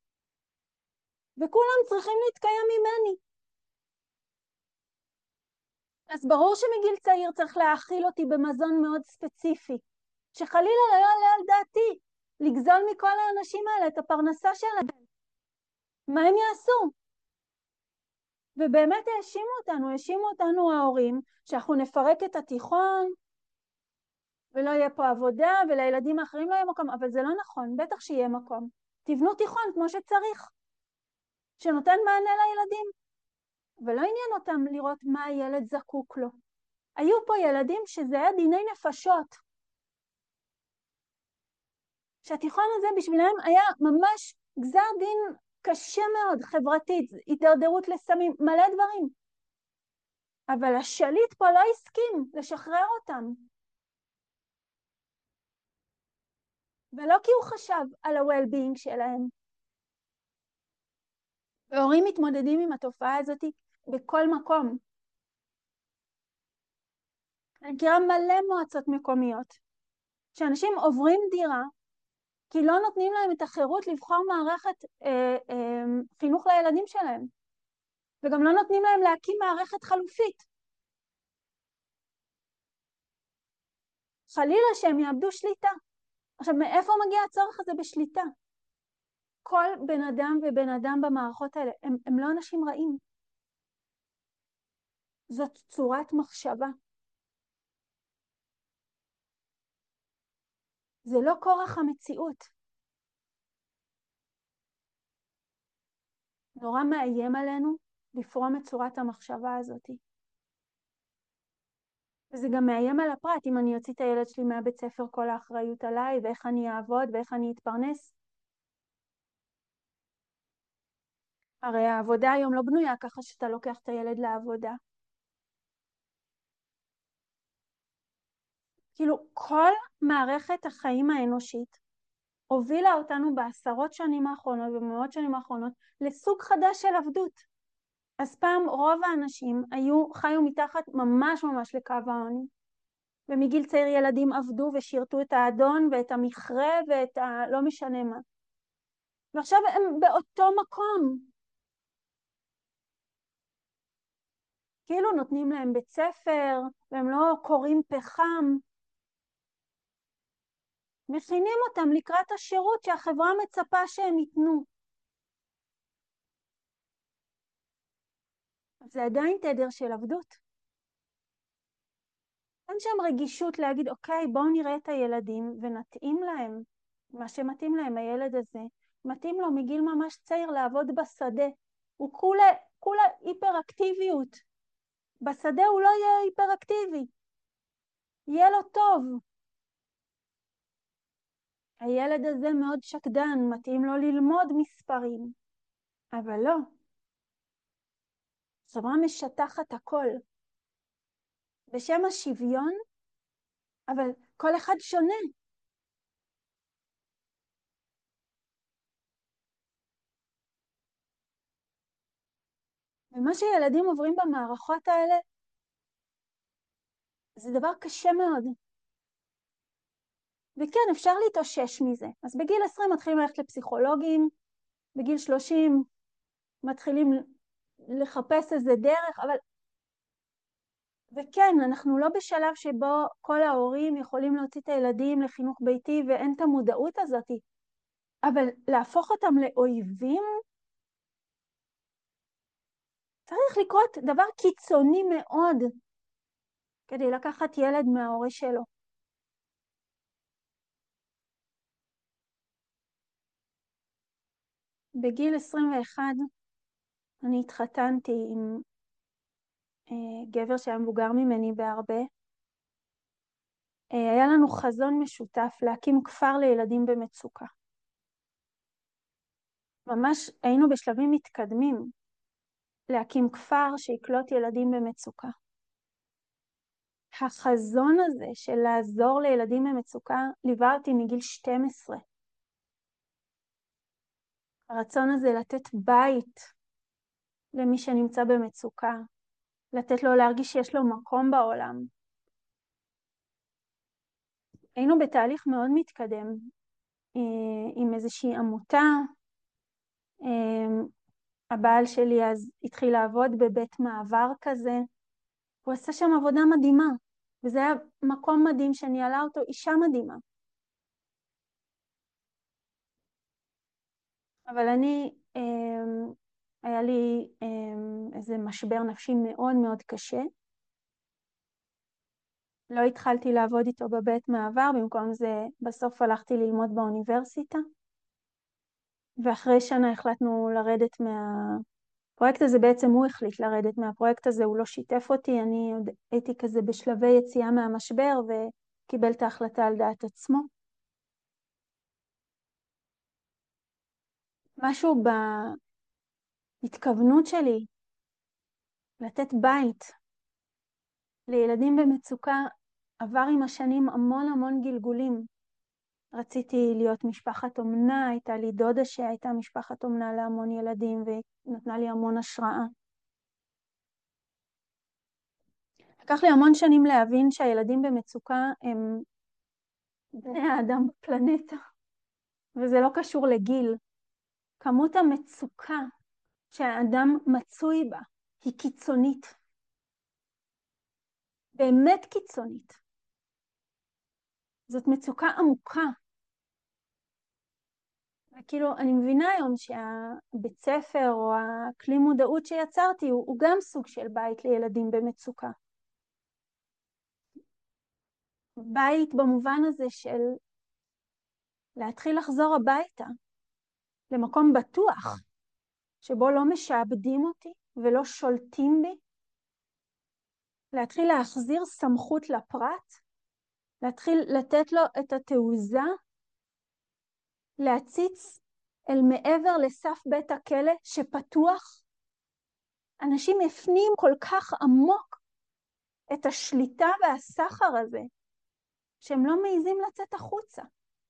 וכולם צריכים להתקיים ממני. אז ברור שמגיל צעיר צריך להאכיל אותי במזון מאוד ספציפי, שחלילה לא יעלה על דעתי לגזול מכל האנשים האלה את הפרנסה שלהם. מה הם יעשו? ובאמת האשימו אותנו ההורים, שאנחנו נפרק את התיכון, ולא יהיה פה עבודה, ולילדים האחרים לא יהיה מקום, אבל זה לא נכון, בטח שיהיה מקום. תבנו תיכון כמו שצריך, שנותן מענה לילדים, ולא עניין אותם לראות מה הילד זקוק לו. היו פה ילדים שזה היה דיני נפשות, שהתיכון הזה בשבילם היה ממש גזר דין קשה מאוד, חברתית, התדרדרות לסמים, מלא דברים. אבל השליט פה לא הסכים לשחרר אותם. ולא כי הוא חשב על ה-well-being שלהם. והורים מתמודדים עם התופעה הזאת בכל מקום. אני מכירה מלא מועצות מקומיות, שאנשים עוברים דירה, כי לא נותנים להם את החירות לבחור מערכת חינוך לילדים שלהם. וגם לא נותנים להם להקים מערכת חלופית. חלילה שהם יאבדו שליטה. עכשיו, מאיפה מגיע הצורך הזה בשליטה? כל בן אדם ובן אדם במערכות האלה, הם לא אנשים רעים. זאת צורת מחשבה. זה לא כורח המציאות. נורא מאיים עלינו לפרום את צורת המחשבה הזאת. וזה גם מאיים על הפרט, אם אני אוציא את הילד שלי מהבית ספר, כל האחריות עליי, ואיך אני אעבוד, ואיך אני אתפרנס. הרי העבודה היום לא בנויה ככה שאתה לוקח את הילד לעבודה. כאילו, כל מערכת החיים האנושית הובילה אותנו בעשרות שנים האחרונות ובמאות שנים האחרונות לסוג חדש של עבדות. אז פעם רוב האנשים חיו מתחת ממש לקו העוני. ומגיל צעיר ילדים עבדו ושירתו את האדון ואת המכרה ואת לא משנה מה. ועכשיו הם באותו מקום. כאילו נותנים להם בית ספר, והם לא קוראים פחם. מכינים אותם לקראת השירות שהחברה מצפה שהם ייתנו. זה עדיין תדר של עבדות. אין שם רגישות להגיד, אוקיי, בואו נראה את הילדים ונתאים להם מה שמתאים להם. הילד הזה מתאים לו מגיל ממש צעיר לעבוד בשדה. הוא כולה היפראקטיביות. בשדה הוא לא יהיה היפראקטיבי. יהיה לו טוב. הילד הזה מאוד שקדן, מתאים לו ללמוד מספרים. אבל לא. חברה משטחת הכל. בשם השוויון, אבל כל אחד שונה. ומה שילדים עוברים במערכות האלה, זה דבר קשה מאוד. וכן, אפשר להתאושש מזה. אז בגיל 20 מתחילים ללכת לפסיכולוגים, בגיל 30 מתחילים לחפש איזה דרך, אבל... וכן, אנחנו לא בשלב שבו כל ההורים יכולים להוציא את הילדים לחינוך ביתי ואין את המודעות הזאת. אבל להפוך אותם לאויבים, צריך לקרות דבר קיצוני מאוד כדי לקחת ילד מההורה שלו. בגיל 21 אני התחתנתי עם גבר שהיה מבוגר ממני בהרבה. היה לנו חזון משותף להקים כפר לילדים במצוקה. ממש היינו בשלבים מתקדמים להקים כפר שיקלוט ילדים במצוקה. החזון הזה של לעזור לילדים במצוקה ליווה אותי מגיל 12. הרצון הזה לתת בית למי שנמצא במצוקה, לתת לו להרגיש שיש לו מקום בעולם. היינו בתהליך מאוד מתקדם עם איזושהי עמותה. הבעל שלי אז התחיל לעבוד בבית מעבר כזה. הוא עשה שם עבודה מדהימה, וזה היה מקום מדהים שניהלה אותו אישה מדהימה. אבל היה לי איזה משבר נפשי מאוד מאוד קשה. לא התחלתי לעבוד איתו בבית מעבר, במקום זה בסוף הלכתי ללמוד באוניברסיטה. ואחרי שנה החלטנו לרדת מהפרויקט הזה, בעצם הוא החליט לרדת מהפרויקט הזה, הוא לא שיתף אותי, אני עוד הייתי כזה בשלבי יציאה מהמשבר וקיבל את ההחלטה על דעת עצמו. משהו בהתכוונות שלי לתת בית לילדים במצוקה עבר עם השנים המון המון גלגולים. רציתי להיות משפחת אומנה, הייתה לי דודה שהייתה משפחת אומנה להמון ילדים ונתנה לי המון השראה. לקח לי המון שנים להבין שהילדים במצוקה הם בני האדם בפלנטה, וזה לא קשור לגיל. כמות המצוקה שהאדם מצוי בה היא קיצונית. באמת קיצונית. זאת מצוקה עמוקה. וכאילו, אני מבינה היום שהבית ספר או הכלי מודעות שיצרתי הוא גם סוג של בית לילדים במצוקה. בית במובן הזה של להתחיל לחזור הביתה, למקום בטוח, שבו לא משעבדים אותי ולא שולטים בי, להתחיל להחזיר סמכות לפרט, להתחיל לתת לו את התעוזה, להציץ אל מעבר לסף בית הכלא שפתוח. אנשים הפנים כל כך עמוק את השליטה והסחר הזה, שהם לא מעיזים לצאת החוצה.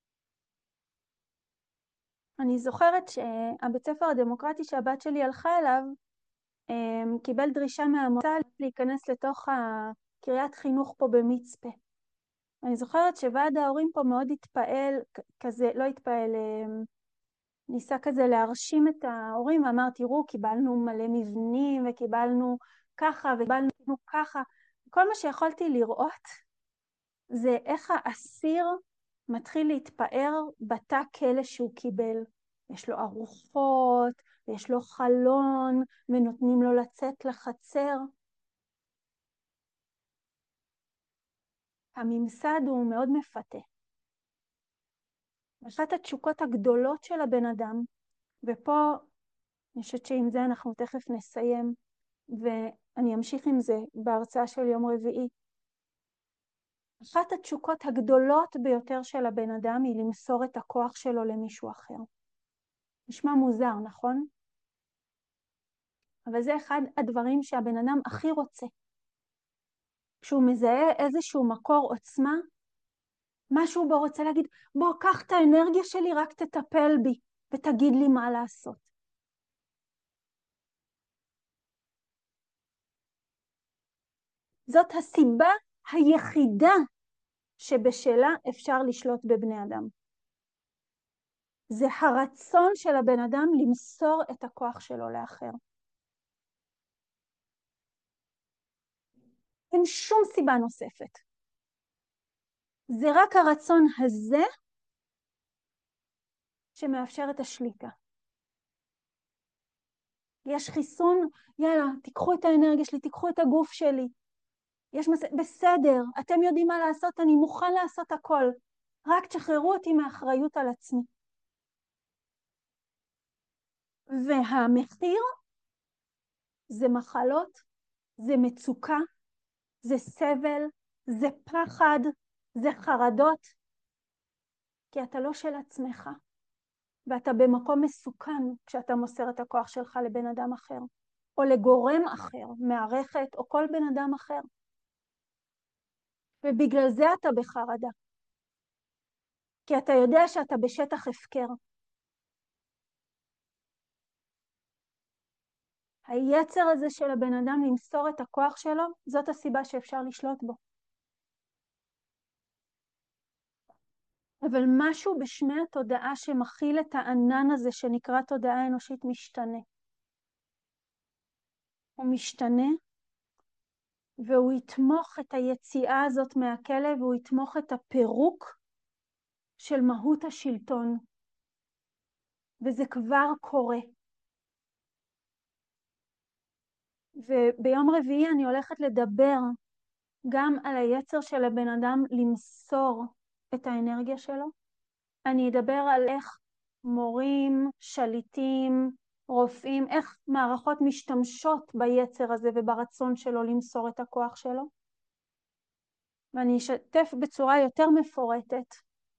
אני זוכרת שהבית ספר הדמוקרטי שהבת שלי הלכה אליו, קיבל דרישה מהמועצה להיכנס לתוך קריית חינוך פה במצפה. אני זוכרת שוועד ההורים פה מאוד התפעל, כזה, לא התפעל, ניסה כזה להרשים את ההורים, ואמר, תראו, קיבלנו מלא מבנים, וקיבלנו ככה, וקיבלנו ככה. כל מה שיכולתי לראות, זה איך האסיר מתחיל להתפאר בתא כלא שהוא קיבל. יש לו ארוחות, ויש לו חלון, ונותנים לו לצאת לחצר. הממסד הוא מאוד מפתה. אחת התשוקות הגדולות של הבן אדם, ופה אני חושבת שעם זה אנחנו תכף נסיים, ואני אמשיך עם זה בהרצאה של יום רביעי. אחת התשוקות הגדולות ביותר של הבן אדם היא למסור את הכוח שלו למישהו אחר. נשמע מוזר, נכון? אבל זה אחד הדברים שהבן אדם הכי רוצה. כשהוא מזהה איזשהו מקור עוצמה, משהו בו רוצה להגיד, בוא, קח את האנרגיה שלי, רק תטפל בי, ותגיד לי מה לעשות. זאת הסיבה היחידה שבשלה אפשר לשלוט בבני אדם. זה הרצון של הבן אדם למסור את הכוח שלו לאחר. אין שום סיבה נוספת. זה רק הרצון הזה שמאפשר את השליטה. יש חיסון, יאללה, תיקחו את האנרגיה שלי, תיקחו את הגוף שלי. בסדר, אתם יודעים מה לעשות, אני מוכן לעשות הכל. רק תשחררו אותי מאחריות על עצמי. והמחיר זה מחלות, זה מצוקה, זה סבל, זה פחד, זה חרדות, כי אתה לא של עצמך, ואתה במקום מסוכן כשאתה מוסר את הכוח שלך לבן אדם אחר, או לגורם אחר, מערכת, או כל בן אדם אחר. ובגלל זה אתה בחרדה, כי אתה יודע שאתה בשטח הפקר. היצר הזה של הבן אדם למסור את הכוח שלו, זאת הסיבה שאפשר לשלוט בו. אבל משהו בשמי התודעה שמכיל את הענן הזה שנקרא תודעה אנושית משתנה. הוא משתנה, והוא יתמוך את היציאה הזאת מהכלא, והוא יתמוך את הפירוק של מהות השלטון. וזה כבר קורה. וביום רביעי אני הולכת לדבר גם על היצר של הבן אדם למסור את האנרגיה שלו. אני אדבר על איך מורים, שליטים, רופאים, איך מערכות משתמשות ביצר הזה וברצון שלו למסור את הכוח שלו. ואני אשתף בצורה יותר מפורטת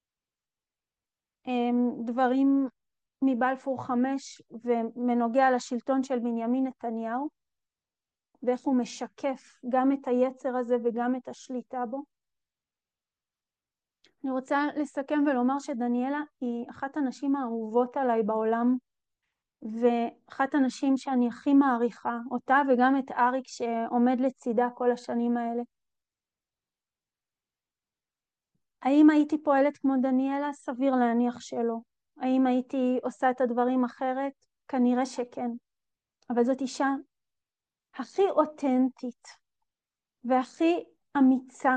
דברים מבלפור 5 ומנוגע לשלטון של בנימין נתניהו, ואיך הוא משקף גם את היצר הזה וגם את השליטה בו. אני רוצה לסכם ולומר שדניאלה היא אחת הנשים האהובות עליי בעולם, ואחת הנשים שאני הכי מעריכה, אותה וגם את אריק שעומד לצידה כל השנים האלה. האם הייתי פועלת כמו דניאלה? סביר להניח שלא. האם הייתי עושה את הדברים אחרת? כנראה שכן. אבל זאת אישה הכי אותנטית והכי אמיצה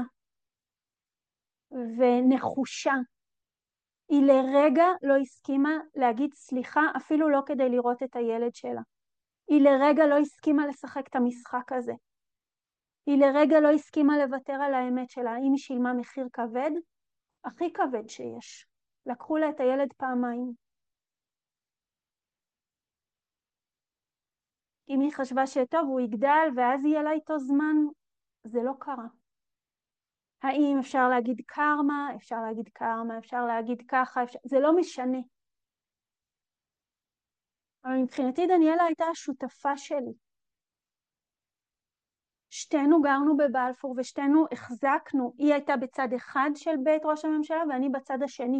ונחושה. היא לרגע לא הסכימה להגיד סליחה, אפילו לא כדי לראות את הילד שלה. היא לרגע לא הסכימה לשחק את המשחק הזה. היא לרגע לא הסכימה לוותר על האמת שלה. האם היא שילמה מחיר כבד? הכי כבד שיש. לקחו לה את הילד פעמיים. אם היא חשבה שטוב, הוא יגדל ואז יהיה לה איתו זמן, זה לא קרה. האם אפשר להגיד קרמה? אפשר להגיד קרמה, אפשר להגיד ככה, זה לא משנה. אבל מבחינתי דניאלה הייתה השותפה שלי. שתינו גרנו בבלפור ושתינו החזקנו. היא הייתה בצד אחד של בית ראש הממשלה ואני בצד השני.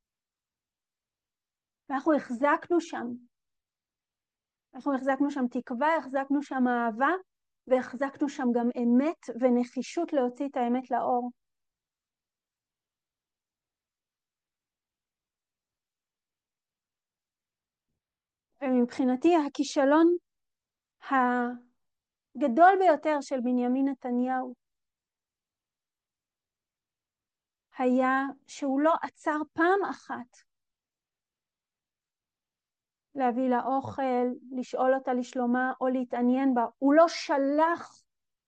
ואנחנו החזקנו שם. אנחנו החזקנו שם תקווה, החזקנו שם אהבה, והחזקנו שם גם אמת ונחישות להוציא את האמת לאור. ומבחינתי הכישלון הגדול ביותר של בנימין נתניהו היה שהוא לא עצר פעם אחת להביא לה אוכל, לשאול אותה לשלומה או להתעניין בה. הוא לא שלח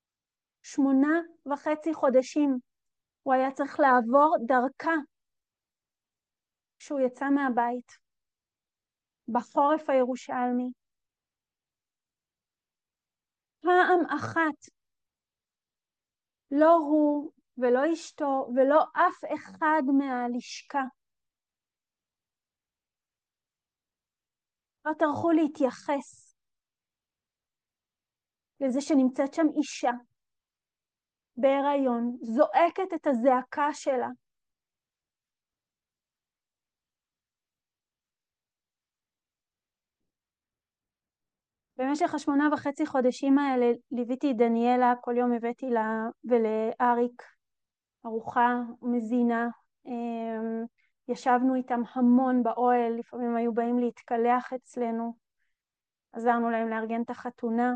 8.5 חודשים. הוא היה צריך לעבור דרכה כשהוא יצא מהבית, בחורף הירושלמי. פעם אחת לא הוא ולא אשתו ולא אף אחד מהלשכה לא טרחו להתייחס לזה שנמצאת שם אישה בהיריון, זועקת את הזעקה שלה. במשך 8.5 חודשים האלה ליוויתי את דניאלה, כל יום הבאתי לה ולאריק ארוחה מזינה. ישבנו איתם המון באוהל, לפעמים היו באים להתקלח אצלנו, עזרנו להם לארגן את החתונה.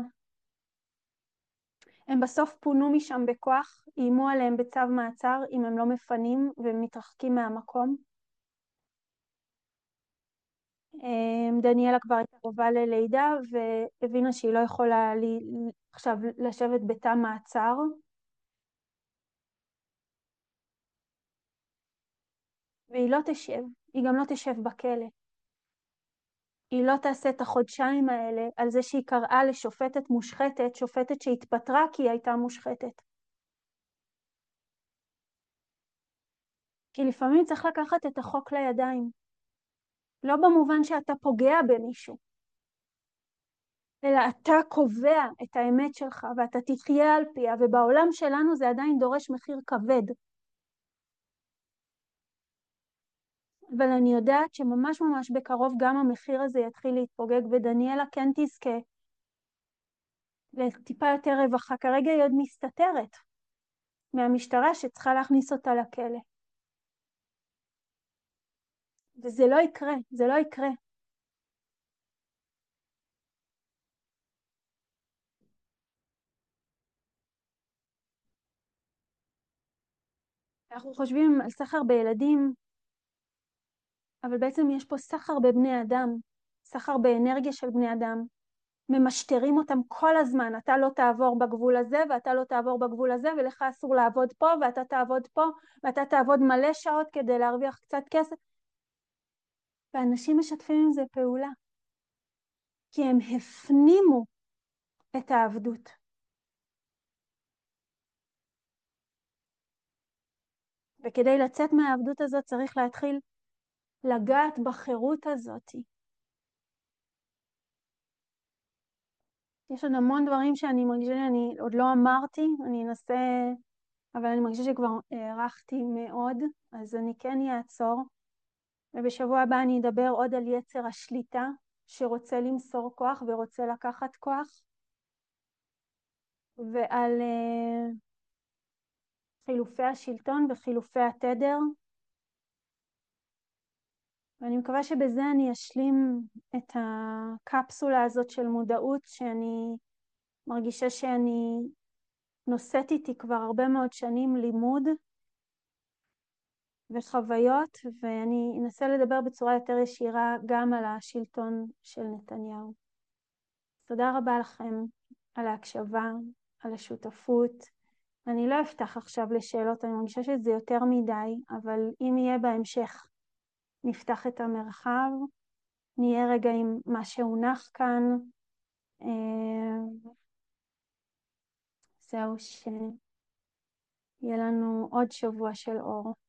הם בסוף פונו משם בכוח, איימו עליהם בצו מעצר אם הם לא מפנים ומתרחקים מהמקום. דניאלה כבר הייתה קרובה ללידה והבינה שהיא לא יכולה עכשיו לשבת בתא מעצר. והיא לא תשב, היא גם לא תשב בכלא. היא לא תעשה את החודשיים האלה על זה שהיא קראה לשופטת מושחתת, שופטת שהתפטרה כי היא הייתה מושחתת. כי לפעמים צריך לקחת את החוק לידיים. לא במובן שאתה פוגע במישהו, אלא אתה קובע את האמת שלך ואתה תחיה על פיה, ובעולם שלנו זה עדיין דורש מחיר כבד. אבל אני יודעת שממש ממש בקרוב גם המחיר הזה יתחיל להתפוגג, ודניאלה כן תזכה לטיפה יותר רווחה. כרגע היא עוד מסתתרת מהמשטרה שצריכה להכניס אותה לכלא. וזה לא יקרה, זה לא יקרה. אנחנו חושבים על סחר בילדים, אבל בעצם יש פה סחר בבני אדם, סחר באנרגיה של בני אדם. ממשטרים אותם כל הזמן, אתה לא תעבור בגבול הזה, ואתה לא תעבור בגבול הזה, ולך אסור לעבוד פה, ואתה תעבוד פה, ואתה תעבוד מלא שעות כדי להרוויח קצת כסף. ואנשים משתפים עם זה פעולה, כי הם הפנימו את העבדות. וכדי לצאת מהעבדות הזאת צריך להתחיל לגעת בחירות הזאת. יש עוד המון דברים שאני מרגישה שאני עוד לא אמרתי, אני אנסה, אבל אני מרגישה שכבר הערכתי מאוד, אז אני כן אעצור. ובשבוע הבא אני אדבר עוד על יצר השליטה, שרוצה למסור כוח ורוצה לקחת כוח, ועל חילופי השלטון וחילופי התדר. ואני מקווה שבזה אני אשלים את הקפסולה הזאת של מודעות, שאני מרגישה שאני נושאת איתי כבר הרבה מאוד שנים לימוד וחוויות, ואני אנסה לדבר בצורה יותר ישירה גם על השלטון של נתניהו. תודה רבה לכם על ההקשבה, על השותפות. אני לא אפתח עכשיו לשאלות, אני מרגישה שזה יותר מדי, אבל אם יהיה בהמשך, נפתח את המרחב, נהיה רגע עם מה שהונח כאן. זהו, שיהיה לנו עוד שבוע של אור.